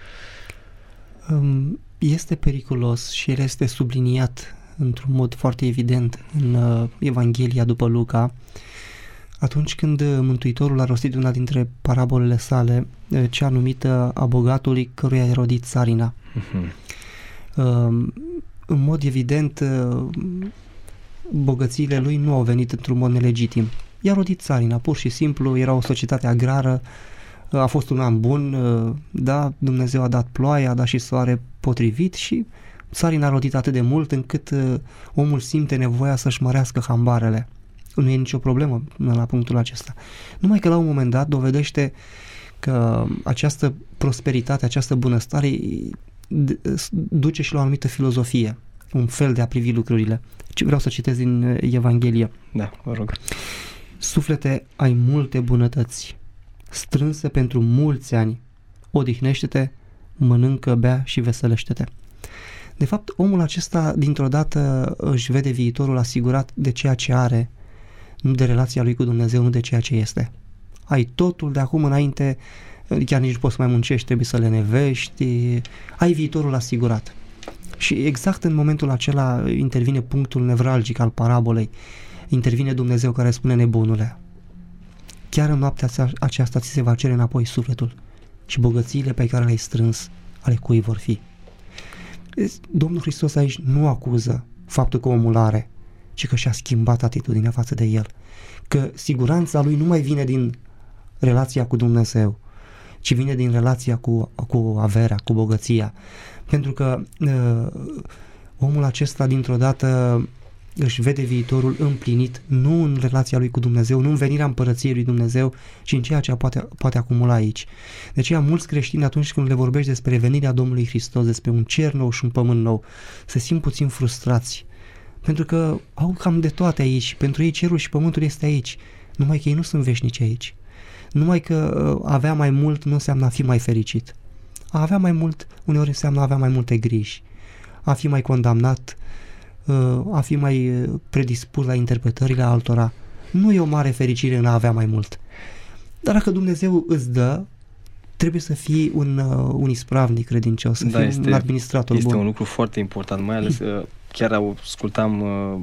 Este periculos și el este subliniat într-un mod foarte evident în Evanghelia după Luca, atunci când Mântuitorul a rostit una dintre parabolele sale, cea numită a bogatului căruia a erodit țarina. Uh-huh. În mod evident, bogățiile lui nu au venit într-un mod nelegitim. I-a rodit țarina, pur și simplu, era o societate agrară, a fost un an bun, da, Dumnezeu a dat ploaie, a dat și soare potrivit și țarina a rodit atât de mult încât omul simte nevoia să-și mărească hambarele. Nu e nicio problemă la punctul acesta. Numai că la un moment dat dovedește că această prosperitate, această bunăstare duce și la o anumită filozofie, un fel de a privi lucrurile. Vreau să citesc din Evanghelie. Da, vă rog. Suflete, ai multe bunătăți, strânse pentru mulți ani, odihnește-te, mănâncă, bea și veselește-te. De fapt, omul acesta dintr-o dată își vede viitorul asigurat de ceea ce are, nu de relația lui cu Dumnezeu, nu de ceea ce este. Ai totul de acum înainte, chiar nici nu poți să mai muncești, trebuie să le nevești, ai viitorul asigurat. Și exact în momentul acela intervine punctul nevralgic al parabolei, intervine Dumnezeu care spune: nebunule, chiar în noaptea aceasta ți se va cere înapoi sufletul și bogățiile pe care le-ai strâns, ale cui vor fi. Domnul Hristos aici nu acuză faptul că omul are, ci că și-a schimbat atitudinea față de el. Că siguranța lui nu mai vine din relația cu Dumnezeu, ci vine din relația cu, cu averea, cu bogăția. Pentru că uh, omul acesta dintr-o dată își vede viitorul împlinit nu în relația lui cu Dumnezeu, nu în venirea împărăției lui Dumnezeu, ci în ceea ce poate, poate acumula aici. De aceea mulți creștini, atunci când le vorbești despre venirea Domnului Hristos, despre un cer nou și un pământ nou, se simt puțin frustrați. Pentru că au cam de toate aici. Pentru ei cerul și pământul este aici. Numai că ei nu sunt veșnici aici. Numai că avea mai mult nu înseamnă a fi mai fericit. A avea mai mult uneori înseamnă a avea mai multe griji. A fi mai condamnat, a fi mai predispus la interpretările altora. Nu e o mare fericire în a avea mai mult. Dar dacă Dumnezeu îți dă, trebuie să fii un, un ispravnic credincios, să da, fii este, un administrator este bun. Un lucru foarte important, mai ales chiar ascultam uh,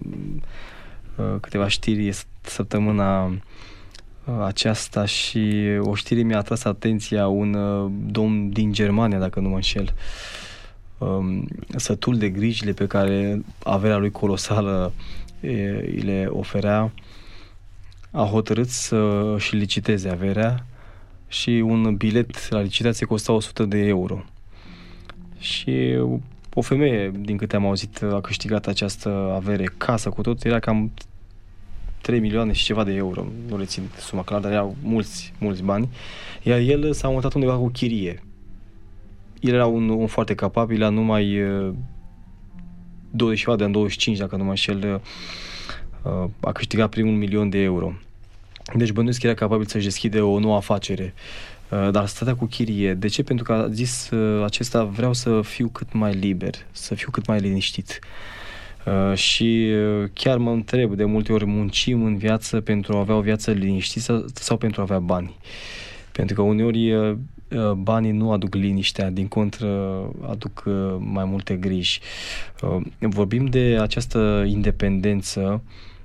uh, câteva știri săptămâna aceasta și o știre mi-a atras atenția, un uh, domn din Germania, dacă nu mă înșel, um, sătul de grijile pe care averea lui colosală e, îi le oferea, a hotărât să și liciteze averea și un bilet la licitație costa o sută de euro. Și o femeie, din câte am auzit, a câștigat această avere, casă cu tot, era cam trei milioane și ceva de euro, nu rețin suma clar, dar erau mulți, mulți bani, iar el s-a mutat undeva cu chirie. El era un om foarte capabil, a numai douăzeci de ani, douăzeci și cinci, dacă nu mă înșel, a câștigat primul milion de euro. Deci bănuiesc că era capabil să-și deschide o nouă afacere. Dar stătea cu chirie. De ce? Pentru că a zis acesta: vreau să fiu cât mai liber, să fiu cât mai liniștit. Și chiar mă întreb, de multe ori muncim în viață pentru a avea o viață liniștită sau pentru a avea bani? Pentru că uneori banii nu aduc liniștea, din contră aduc mai multe griji. Vorbim de această independență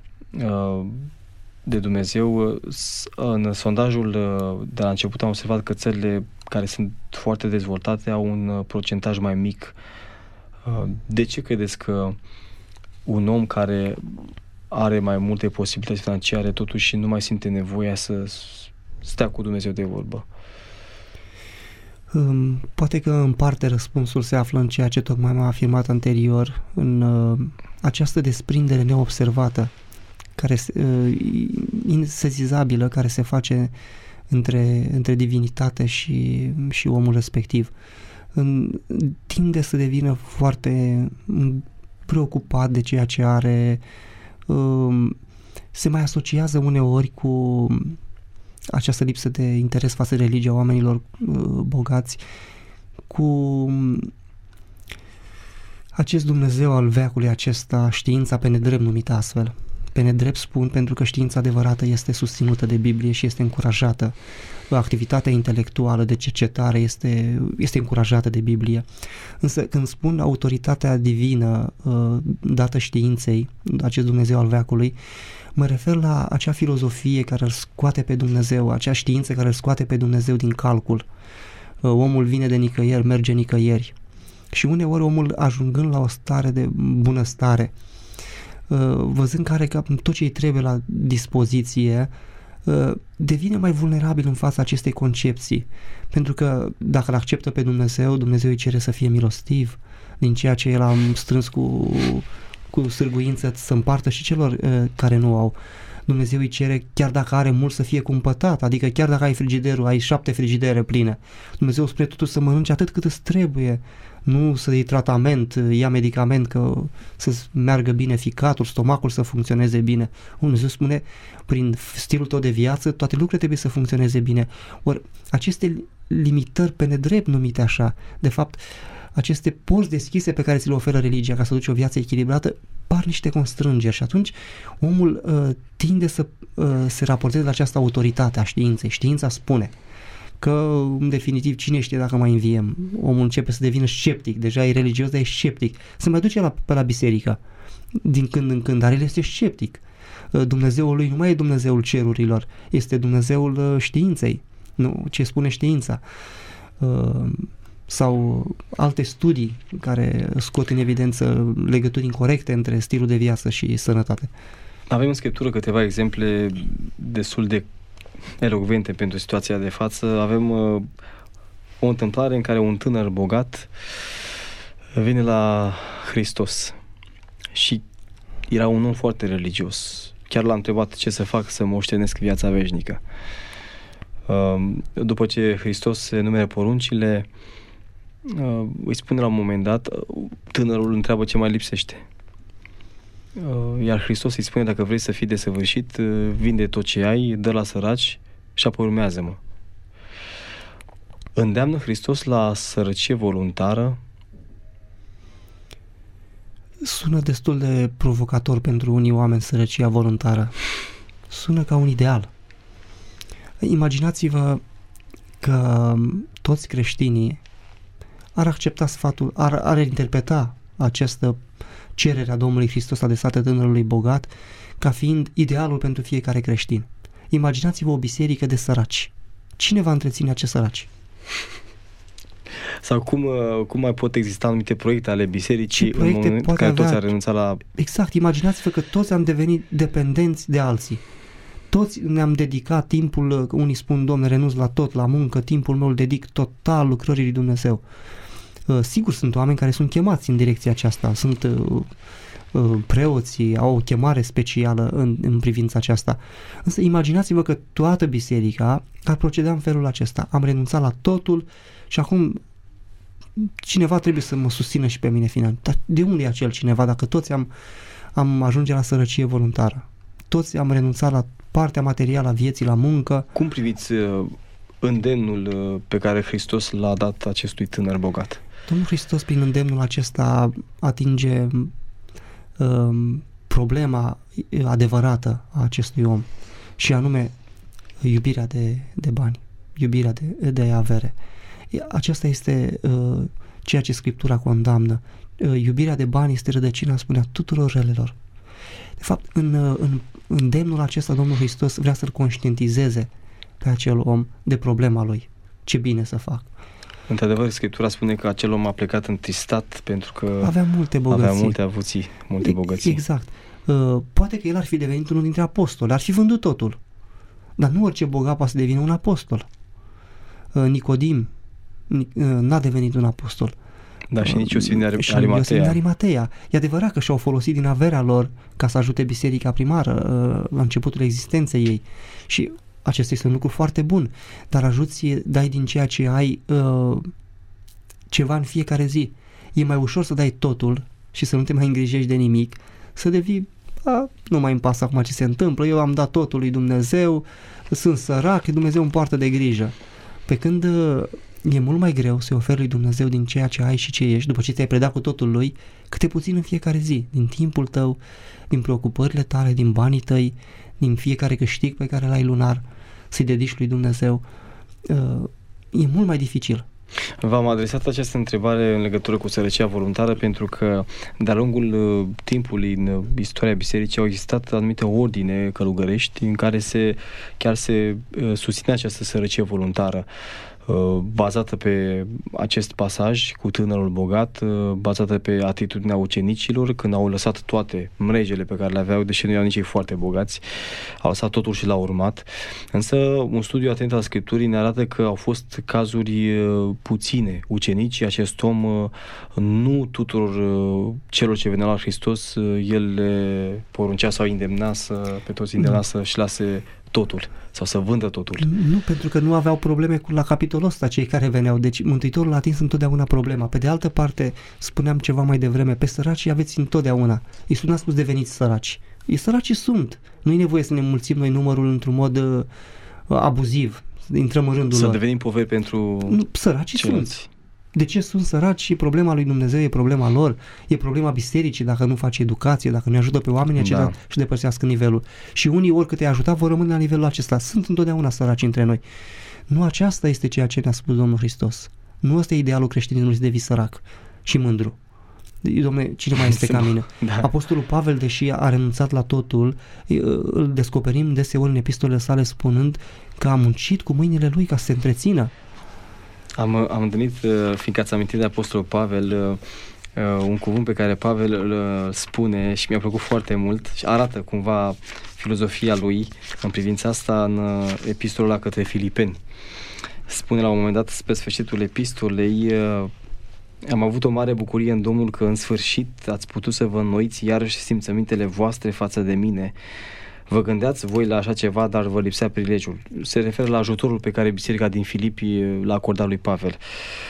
de Dumnezeu. În sondajul de la început am observat că țările care sunt foarte dezvoltate au un procentaj mai mic. De ce credeți că un om care are mai multe posibilități financiare totuși nu mai simte nevoia să stea cu Dumnezeu de vorbă? Poate că în parte răspunsul se află în ceea ce tocmai m-a afirmat anterior, în această desprindere neobservată, care insezizabilă, care se face între, între divinitate și, și omul respectiv. În, tinde să devină foarte preocupat de ceea ce are, se mai asociază uneori cu această lipsă de interes față de religia oamenilor bogați, cu acest Dumnezeu al veacului acesta, știința pe nedrept numită astfel. Pe nedrept spun pentru că știința adevărată este susținută de Biblie și este încurajată. Activitatea intelectuală de cercetare este, este încurajată de Biblie. Însă când spun autoritatea divină dată științei, acest Dumnezeu al veacului, mă refer la acea filozofie care îl scoate pe Dumnezeu, acea știință care îl scoate pe Dumnezeu din calcul. Omul vine de nicăieri, merge nicăieri. Și uneori omul, ajungând la o stare de bunăstare, văzând că are tot ce îi trebuie la dispoziție, devine mai vulnerabil în fața acestei concepții. Pentru că dacă îl acceptă pe Dumnezeu, Dumnezeu îi cere să fie milostiv din ceea ce el a strâns cu, cu sârguință să împartă și celor care nu au. Dumnezeu îi cere, chiar dacă are mult, să fie cumpătat, adică chiar dacă ai frigiderul, ai șapte frigidere pline, Dumnezeu spune totuși să mănânci atât cât îți trebuie, nu să iei tratament, ia medicament că să meargă bine ficatul, stomacul să funcționeze bine. Dumnezeu spune, prin stilul tău de viață, toate lucrurile trebuie să funcționeze bine. Ori aceste limitări pe nedrept numite așa, de fapt, aceste porți deschise pe care ți le oferă religia ca să duci o viață echilibrată, par niște constrângeri și atunci omul uh, tinde să uh, se raporteze la această autoritate a științei. Știința spune că, în definitiv, cine știe dacă mai înviem? Omul începe să devină sceptic, deja e religios, dar e sceptic. Se mai duce la, pe la biserică din când în când, dar el este sceptic. Dumnezeul lui nu mai e Dumnezeul cerurilor, este Dumnezeul științei, nu ce spune știința. Sau alte studii care scot în evidență legături incorecte între stilul de viață și sănătate. Avem în Scriptură câteva exemple destul de elocvente pentru situația de față. Avem uh, o întâmplare în care un tânăr bogat vine la Hristos și era un om foarte religios. Chiar l-a întrebat ce să fac să moștenesc viața veșnică. Uh, după ce Hristos enumere poruncile, uh, îi spune la un moment dat, tânărul întreabă ce mai lipsește. Iar Hristos îi spune, dacă vrei să fii desăvârșit, vinde tot ce ai, dă la săraci și apoi urmează-mă. Îndeamnă Hristos la sărăcie voluntară? Sună destul de provocator pentru unii oameni sărăcia voluntară. Sună ca un ideal. Imaginați-vă că toți creștinii ar accepta sfatul, ar, ar interpreta această cererea Domnului Hristos adresată tânărului bogat ca fiind idealul pentru fiecare creștin. Imaginați-vă o biserică de săraci. Cine va întreține acești săraci? Sau cum, cum mai pot exista anumite proiecte ale bisericii în momentul în care avea... toți ar renunța la... Exact, imaginați-vă că toți am devenit dependenți de alții. toți ne-am dedicat timpul, unii spun, Doamne, renunț la tot, la muncă, timpul meu îl dedic total lucrării lui Dumnezeu. Sigur, sunt oameni care sunt chemați în direcția aceasta, sunt preoții, au o chemare specială în, în privința aceasta. Însă imaginați-vă că toată biserica ar proceda în felul acesta. Am renunțat la totul și acum cineva trebuie să mă susțină și pe mine financiar. Dar de unde e acel cineva dacă toți am, am ajunge la sărăcie voluntară? Toți am renunțat la partea materială a vieții, la muncă. Cum priviți uh, îndemnul uh, pe care Hristos l-a dat acestui tânăr bogat? Domnul Hristos prin îndemnul acesta atinge um, problema adevărată a acestui om și anume iubirea de, de bani, iubirea de, de avere. Aceasta este uh, ceea ce Scriptura condamnă. Uh, iubirea de bani este rădăcina, spunea, tuturor relelor. De fapt, în, în îndemnul acesta Domnul Hristos vrea să-l conștientizeze pe acel om de problema lui. Ce bine să fac. Într-adevăr, Scriptura spune că acel om a plecat întristat pentru că avea multe bogății. Avea multe avuții, multe bogății. Exact. Uh, poate că el ar fi devenit unul dintre apostoli, ar fi vândut totul. Dar nu orice bogat poate să devină un apostol. Uh, Nicodim uh, n-a devenit un apostol. Da, și nici Iosif din Arimatea. Iosif din Arimatea. E adevărat că și-au folosit din averea lor ca să ajute biserica primară uh, la începutul existenței ei. Și acesta este un lucru foarte bun, dar ajuți, dai din ceea ce ai uh, ceva în fiecare zi. E mai ușor să dai totul și să nu te mai îngrijești de nimic, să devii, a, nu mai îmi pasă acum ce se întâmplă, eu am dat totul lui Dumnezeu, sunt sărac, Dumnezeu îmi poartă de grijă. Pe când uh, e mult mai greu să oferi lui Dumnezeu din ceea ce ai și ce ești, după ce ți-ai predat cu totul lui, câte puțin în fiecare zi, din timpul tău, din preocupările tale, din banii tăi, din fiecare câștig pe care l-ai lunar, să-i dedici lui Dumnezeu, e mult mai dificil. V-am adresat această întrebare în legătură cu sărăcia voluntară pentru că de-a lungul timpului în istoria bisericii au existat anumite ordine călugărești în care se chiar se susține această sărăcie voluntară, bazată pe acest pasaj cu tânărul bogat, bazată pe atitudinea ucenicilor când au lăsat toate mrejele pe care le aveau, deși nu erau nici ei foarte bogați, au lăsat totul și l-au urmat. Însă un studiu atent al Scripturii ne arată că au fost cazuri puține. Ucenicii, acest om, nu tuturor celor ce veneau la Hristos, el le poruncea sau îndemna să, pe toți îndemna să-și lase totul sau să vândă totul. Nu, pentru că nu aveau probleme cu, la capitolul ăsta cei care veneau. Deci Mântuitorul a atins întotdeauna problema. Pe de altă parte, spuneam ceva mai devreme, pe săraci aveți întotdeauna. Iisus n-a spus deveniți săraci. Ei săraci sunt. Nu e nevoie să ne mulțim noi numărul într-un mod uh, abuziv. Intrăm în rândul Să lor. devenim poveri pentru nu, săracii sunt. De ce sunt săraci? Și problema lui Dumnezeu e problema lor, e problema bisericii dacă nu face educație, dacă nu ajută pe oamenii aceia da. și depășească nivelul. Și unii, oricât i-a ajutat, vor rămâne la nivelul acesta. Sunt întotdeauna săraci între noi. Nu aceasta este ceea ce ne-a spus Domnul Hristos. Nu ăsta e idealul creștinismului, să devii sărac și mândru. Dom'le, cine mai este ca mine? Da. Apostolul Pavel, deși a renunțat la totul, îl descoperim deseori în epistolele sale spunând că a muncit cu mâinile lui ca să se întrețină. Am, am întâlnit, fiindcă ați amintit de Apostolul Pavel, un cuvânt pe care Pavel îl spune și mi-a plăcut foarte mult și arată cumva filozofia lui în privința asta în epistola către Filipeni. Spune la un moment dat, spre sfârșitul epistolei, am avut o mare bucurie în Domnul că în sfârșit ați putut să vă înnoiți iarăși simțămintele voastre față de mine. Vă gândeați voi la așa ceva, dar vă lipsea prilejul. Se referă la ajutorul pe care biserica din Filipi l-a acordat lui Pavel.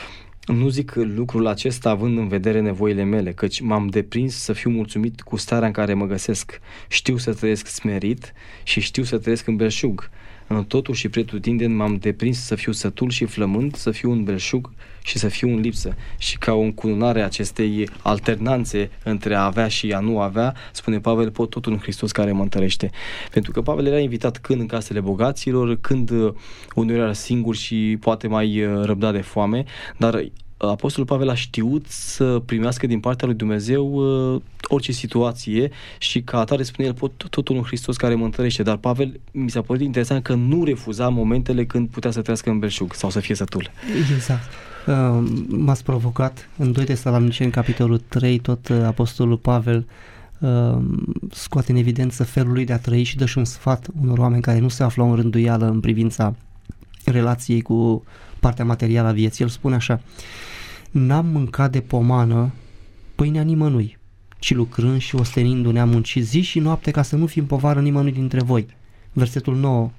Nu zic lucrul acesta având în vedere nevoile mele, căci m-am deprins să fiu mulțumit cu starea în care mă găsesc. Știu să trăiesc smerit și știu să trăiesc în belșug. În totul și pretutindeni m-am deprins să fiu sătul și flămând, să fiu în belșug și să fiu în lipsă. Și ca o încununare acestei alternanțe între a avea și a nu avea, spune Pavel, pot totul în Hristos care mă întărește. Pentru că Pavel era invitat când în casele bogaților, când uneori era singur și poate mai răbda de foame, dar Apostolul Pavel a știut să primească din partea lui Dumnezeu uh, orice situație și ca atare spune el, pot totul în Hristos care mă întărește. Dar Pavel, mi s-a părut interesant că nu refuza momentele când putea să trăiască în belșug sau să fie sătul. Exact. Uh, m-ați provocat în doi Tesaloniceni, capitolul trei, tot uh, Apostolul Pavel uh, scoate în evidență felul lui de a trăi și dă și un sfat unor oameni care nu se aflau în rânduială în privința relației cu partea materială a vieții. El spune așa: n-am mâncat de pomană pâinea nimănui, ci lucrând și ostenindu-ne am muncit zi și noapte ca să nu fim povară nimănui dintre voi. Versetul nouă.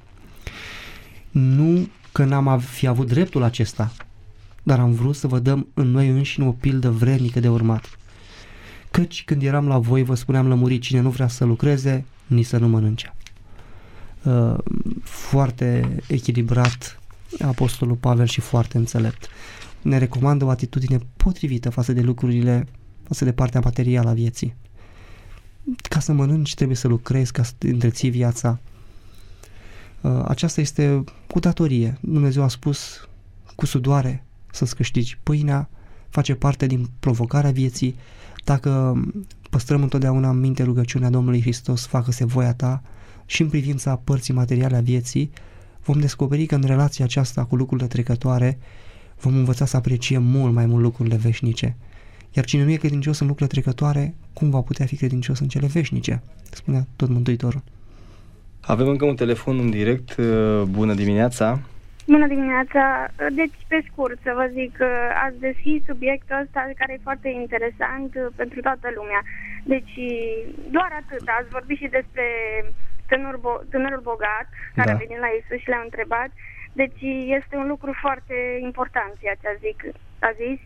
Nu că n-am fi avut dreptul acesta, dar am vrut să vă dăm în noi înșine o pildă vrednică de urmat. Căci când eram la voi vă spuneam lămurit, cine nu vrea să lucreze, nici să nu mănânce. Uh, foarte echilibrat Apostolul Pavel și foarte înțelept. Ne recomandă o atitudine potrivită față de lucrurile, față de partea materială a vieții. Ca să mănânci trebuie să lucrezi, ca să întreții viața. Uh, aceasta este cu datorie. Dumnezeu a spus cu sudoare să-ți câștigi pâinea, face parte din provocarea vieții. Dacă păstrăm întotdeauna în minte rugăciunea Domnului Hristos, facă-se voia ta, și în privința părții materiale a vieții, vom descoperi că în relația aceasta cu lucrurile trecătoare vom învăța să apreciem mult mai mult lucrurile veșnice. Iar cine nu e credincios în lucrurile trecătoare, cum va putea fi credincios în cele veșnice? Spunea tot Mântuitorul. Avem încă un telefon în direct. Bună dimineața! Bună dimineața! Deci, pe scurt, să vă zic, ați deschis subiectul ăsta care e foarte interesant pentru toată lumea. Deci, doar atât. Ați vorbit și despre tânărul, bo- tânărul bogat care da. a venit la Iisus și le-a întrebat. Deci, este un lucru foarte important ceea ce a, zic, a zis.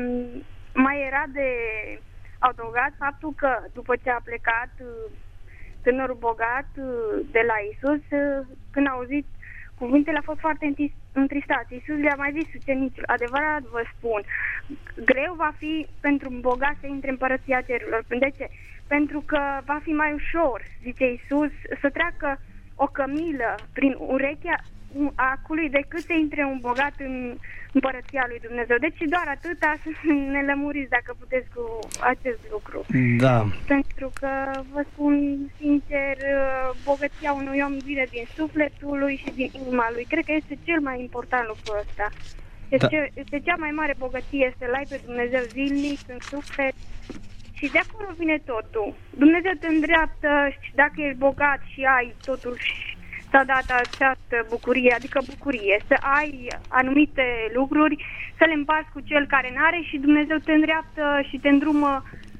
Mai era de adăugat faptul că după ce a plecat tânărul bogat de la Iisus, când a auzit cuvintele, a fost foarte întristat. Iisus le-a mai zis ucenicilor: adevărat vă spun, greu va fi pentru un bogat să intre în împărăția cerurilor. De ce? Pentru că va fi mai ușor, zice Iisus, să treacă o cămilă prin urechea acului decât să intre un bogat în împărăția lui Dumnezeu. Deci doar atâta, să ne lămuriți dacă puteți cu acest lucru. Da. Pentru că, vă spun sincer, bogăția unui om vine din sufletul lui și din inima lui. Cred că este cel mai important lucru ăsta. Este, da. este cea mai mare bogăție, să l-ai pe Dumnezeu zilnic, în suflet. Și de acolo vine totul. Dumnezeu te îndreaptă și dacă ești bogat și ai totuși s-a dat această bucurie, adică bucurie, să ai anumite lucruri, să le împarți cu cel care n-are și Dumnezeu te îndreaptă și te îndrumă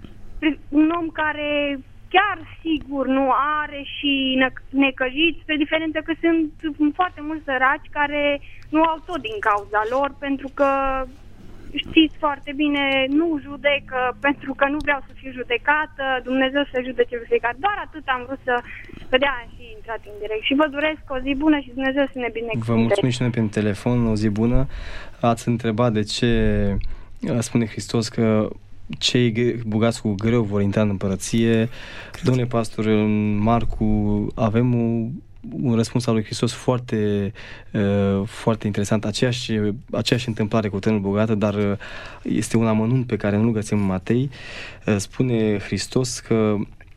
un om care chiar sigur nu are și necăjit, spre diferență că sunt foarte mulți săraci care nu au tot din cauza lor, pentru că știți foarte bine, nu judecă pentru că nu vreau să fiu judecată, Dumnezeu să judece pe fiecare. Doar atât am vrut să vedea și intrat în direct. Și vă doresc o zi bună și Dumnezeu să ne binecuvânteze. Vă mulțumim și noi pe telefon, o zi bună. Ați întrebat de ce spune Hristos că cei bogați cu greu vor intra în împărăție. Domnule pastor, în Marcu avem o un răspuns al lui Hristos foarte, uh, foarte interesant. Aceeași, aceeași întâmplare cu tânărul bogat, dar uh, este un amănunt pe care nu-l găsim în Matei. Uh, spune Hristos că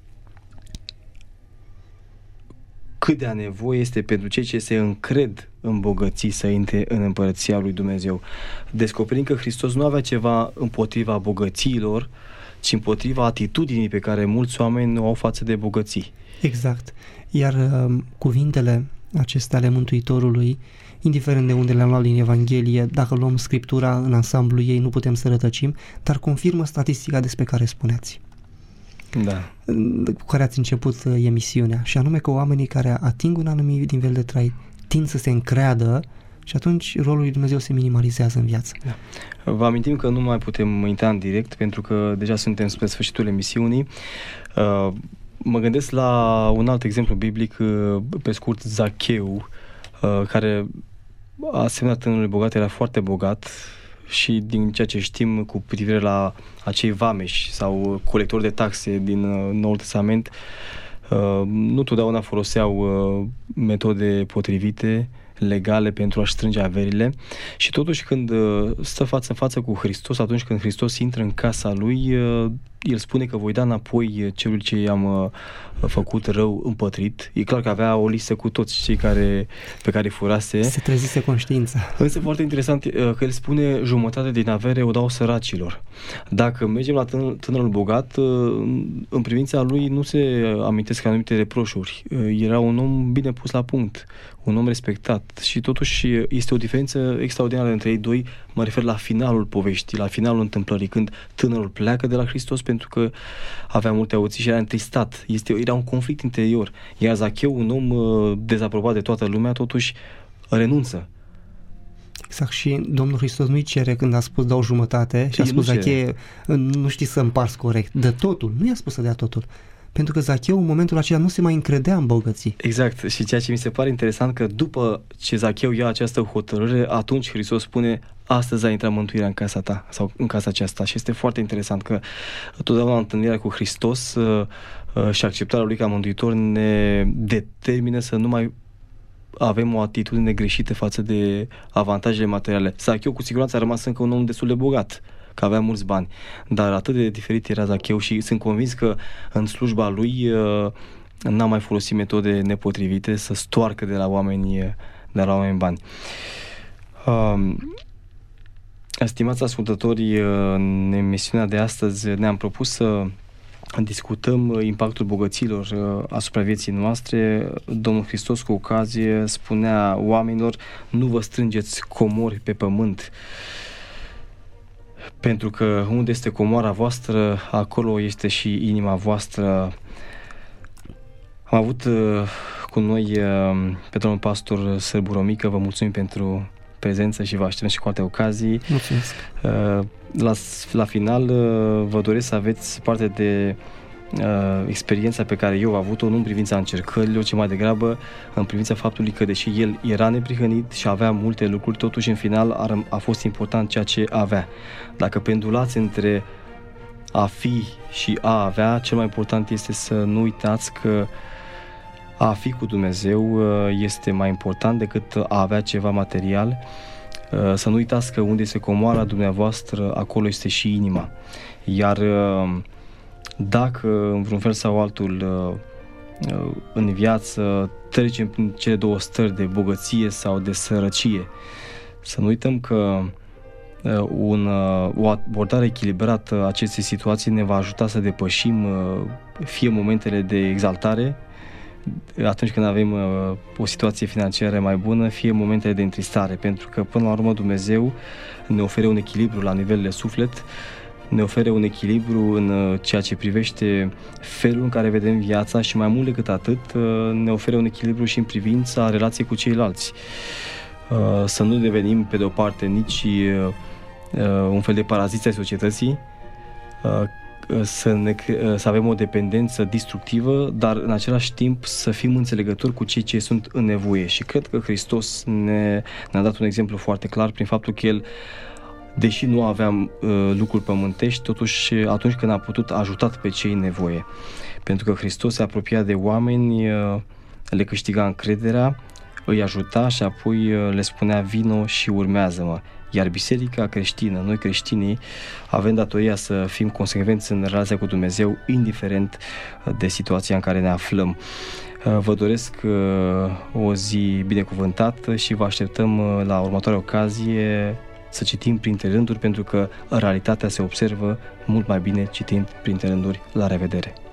cât de a nevoie este pentru cei ce se încred în bogății să intre în împărăția lui Dumnezeu. Descoperim că Hristos nu avea ceva împotriva bogățiilor, ci împotriva atitudinii pe care mulți oameni o au față de bogății. Exact. Iar uh, cuvintele acestea ale Mântuitorului, indiferent de unde le-am luat din Evanghelie, dacă luăm Scriptura în ansamblu ei, nu putem să rătăcim, dar confirmă statistica despre care spuneați. Da. Cu care ați început uh, emisiunea, și anume că oamenii care ating un anumit nivel de trai tind să se încreadă și atunci rolul lui Dumnezeu se minimalizează în viață. Da. Vă amintim că nu mai putem intra în direct pentru că deja suntem spre sfârșitul emisiunii. Uh, Mă gândesc la un alt exemplu biblic, pe scurt, Zacheu, care a semnat tânărul bogat, era foarte bogat și din ceea ce știm cu privire la acei vameși sau colectori de taxe din Noul Testament, nu totdeauna foloseau metode potrivite, legale pentru a-și strânge averile și totuși când stă față în față cu Hristos, atunci când Hristos intră în casa lui, el spune că voi da înapoi celui ce i-am făcut rău împătrit. E clar că avea o listă cu toți cei care, pe care furase. Se trezise conștiința. Însă foarte interesant că el spune jumătate din avere o dau săracilor. Dacă mergem la tân- tânărul bogat, în privința lui nu se amintesc anumite reproșuri. Era un om bine pus la punct, un om respectat și totuși este o diferență extraordinară între ei doi. Mă refer la finalul poveștii, la finalul întâmplării, când tânărul pleacă de la Hristos pentru că avea multe auții și era întristat. Este, era un conflict interior. Iar Zacheu, un om uh, dezaprobat de toată lumea, totuși renunță. Exact, și Domnul Hristos nu-i cere când a spus dau jumătate și a spus Zacheu, nu știi să împarți corect, dă totul. Nu i-a spus să dea totul. Pentru că Zacheu în momentul acela nu se mai încredea în bogății. Exact, și ceea ce mi se pare interesant că după ce Zacheu ia această hotărâre, atunci Hristos spune astăzi a intrat mântuirea în casa ta sau în casa aceasta și este foarte interesant că totdeauna întâlnirea cu Hristos uh, uh, și acceptarea lui ca mântuitor ne determină să nu mai avem o atitudine greșită față de avantajele materiale. Zacheu cu siguranță a rămas încă un om destul de bogat, că avea mulți bani, dar atât de diferit era Zacheu și sunt convins că în slujba lui uh, n-a mai folosit metode nepotrivite să stoarcă de la oameni, de la oameni bani. Uh, Stimați ascultători, în emisiunea de astăzi ne-am propus să discutăm impactul bogăților asupra vieții noastre. Domnul Hristos cu ocazie spunea oamenilor: nu vă strângeți comori pe pământ, pentru că unde este comoara voastră, acolo este și inima voastră. Am avut cu noi pe domnul pastor Sârbu Romică. Vă mulțumim pentru prezență și vă așteptăm și cu alte ocazii. Mulțumesc. La, la final vă doresc să aveți parte de uh, experiența pe care eu am avut-o, nu în privința încercărilor, ci mai degrabă în privința faptului că deși el era neprihănit și avea multe lucruri, totuși în final a, a fost important ceea ce avea. Dacă pendulați între a fi și a avea, cel mai important este să nu uitați că a fi cu Dumnezeu este mai important decât a avea ceva material. Să nu uitați că unde este comoara dumneavoastră, acolo este și inima. Iar dacă în vreun fel sau altul în viață trecem prin cele două stări de bogăție sau de sărăcie, să nu uităm că un, o abordare echilibrată a acestei situații ne va ajuta să depășim fie momentele de exaltare atunci când avem uh, o situație financiară mai bună, fie momentele de întristare, pentru că până la urmă Dumnezeu ne oferă un echilibru la nivel de suflet, ne oferă un echilibru în uh, ceea ce privește felul în care vedem viața și mai mult decât atât uh, ne oferă un echilibru și în privința relației cu ceilalți. Uh, să nu devenim pe de o parte nici uh, uh, un fel de paraziți ai societății, uh, Să, ne, să avem o dependență destructivă, dar în același timp să fim înțelegători cu cei ce sunt în nevoie. Și cred că Hristos ne, ne-a dat un exemplu foarte clar prin faptul că El, deși nu aveam uh, lucruri pământești, totuși atunci când a putut, a ajutat pe cei în nevoie. Pentru că Hristos se apropia de oameni, uh, le câștiga încrederea, îi ajuta și apoi uh, le spunea: vino și urmează-mă. Iar biserica creștină, noi creștinii, avem datoria să fim consecvenți în relația cu Dumnezeu, indiferent de situația în care ne aflăm. Vă doresc o zi binecuvântată și vă așteptăm la următoarea ocazie să citim printre rânduri, pentru că realitatea se observă mult mai bine citind printre rânduri. La revedere!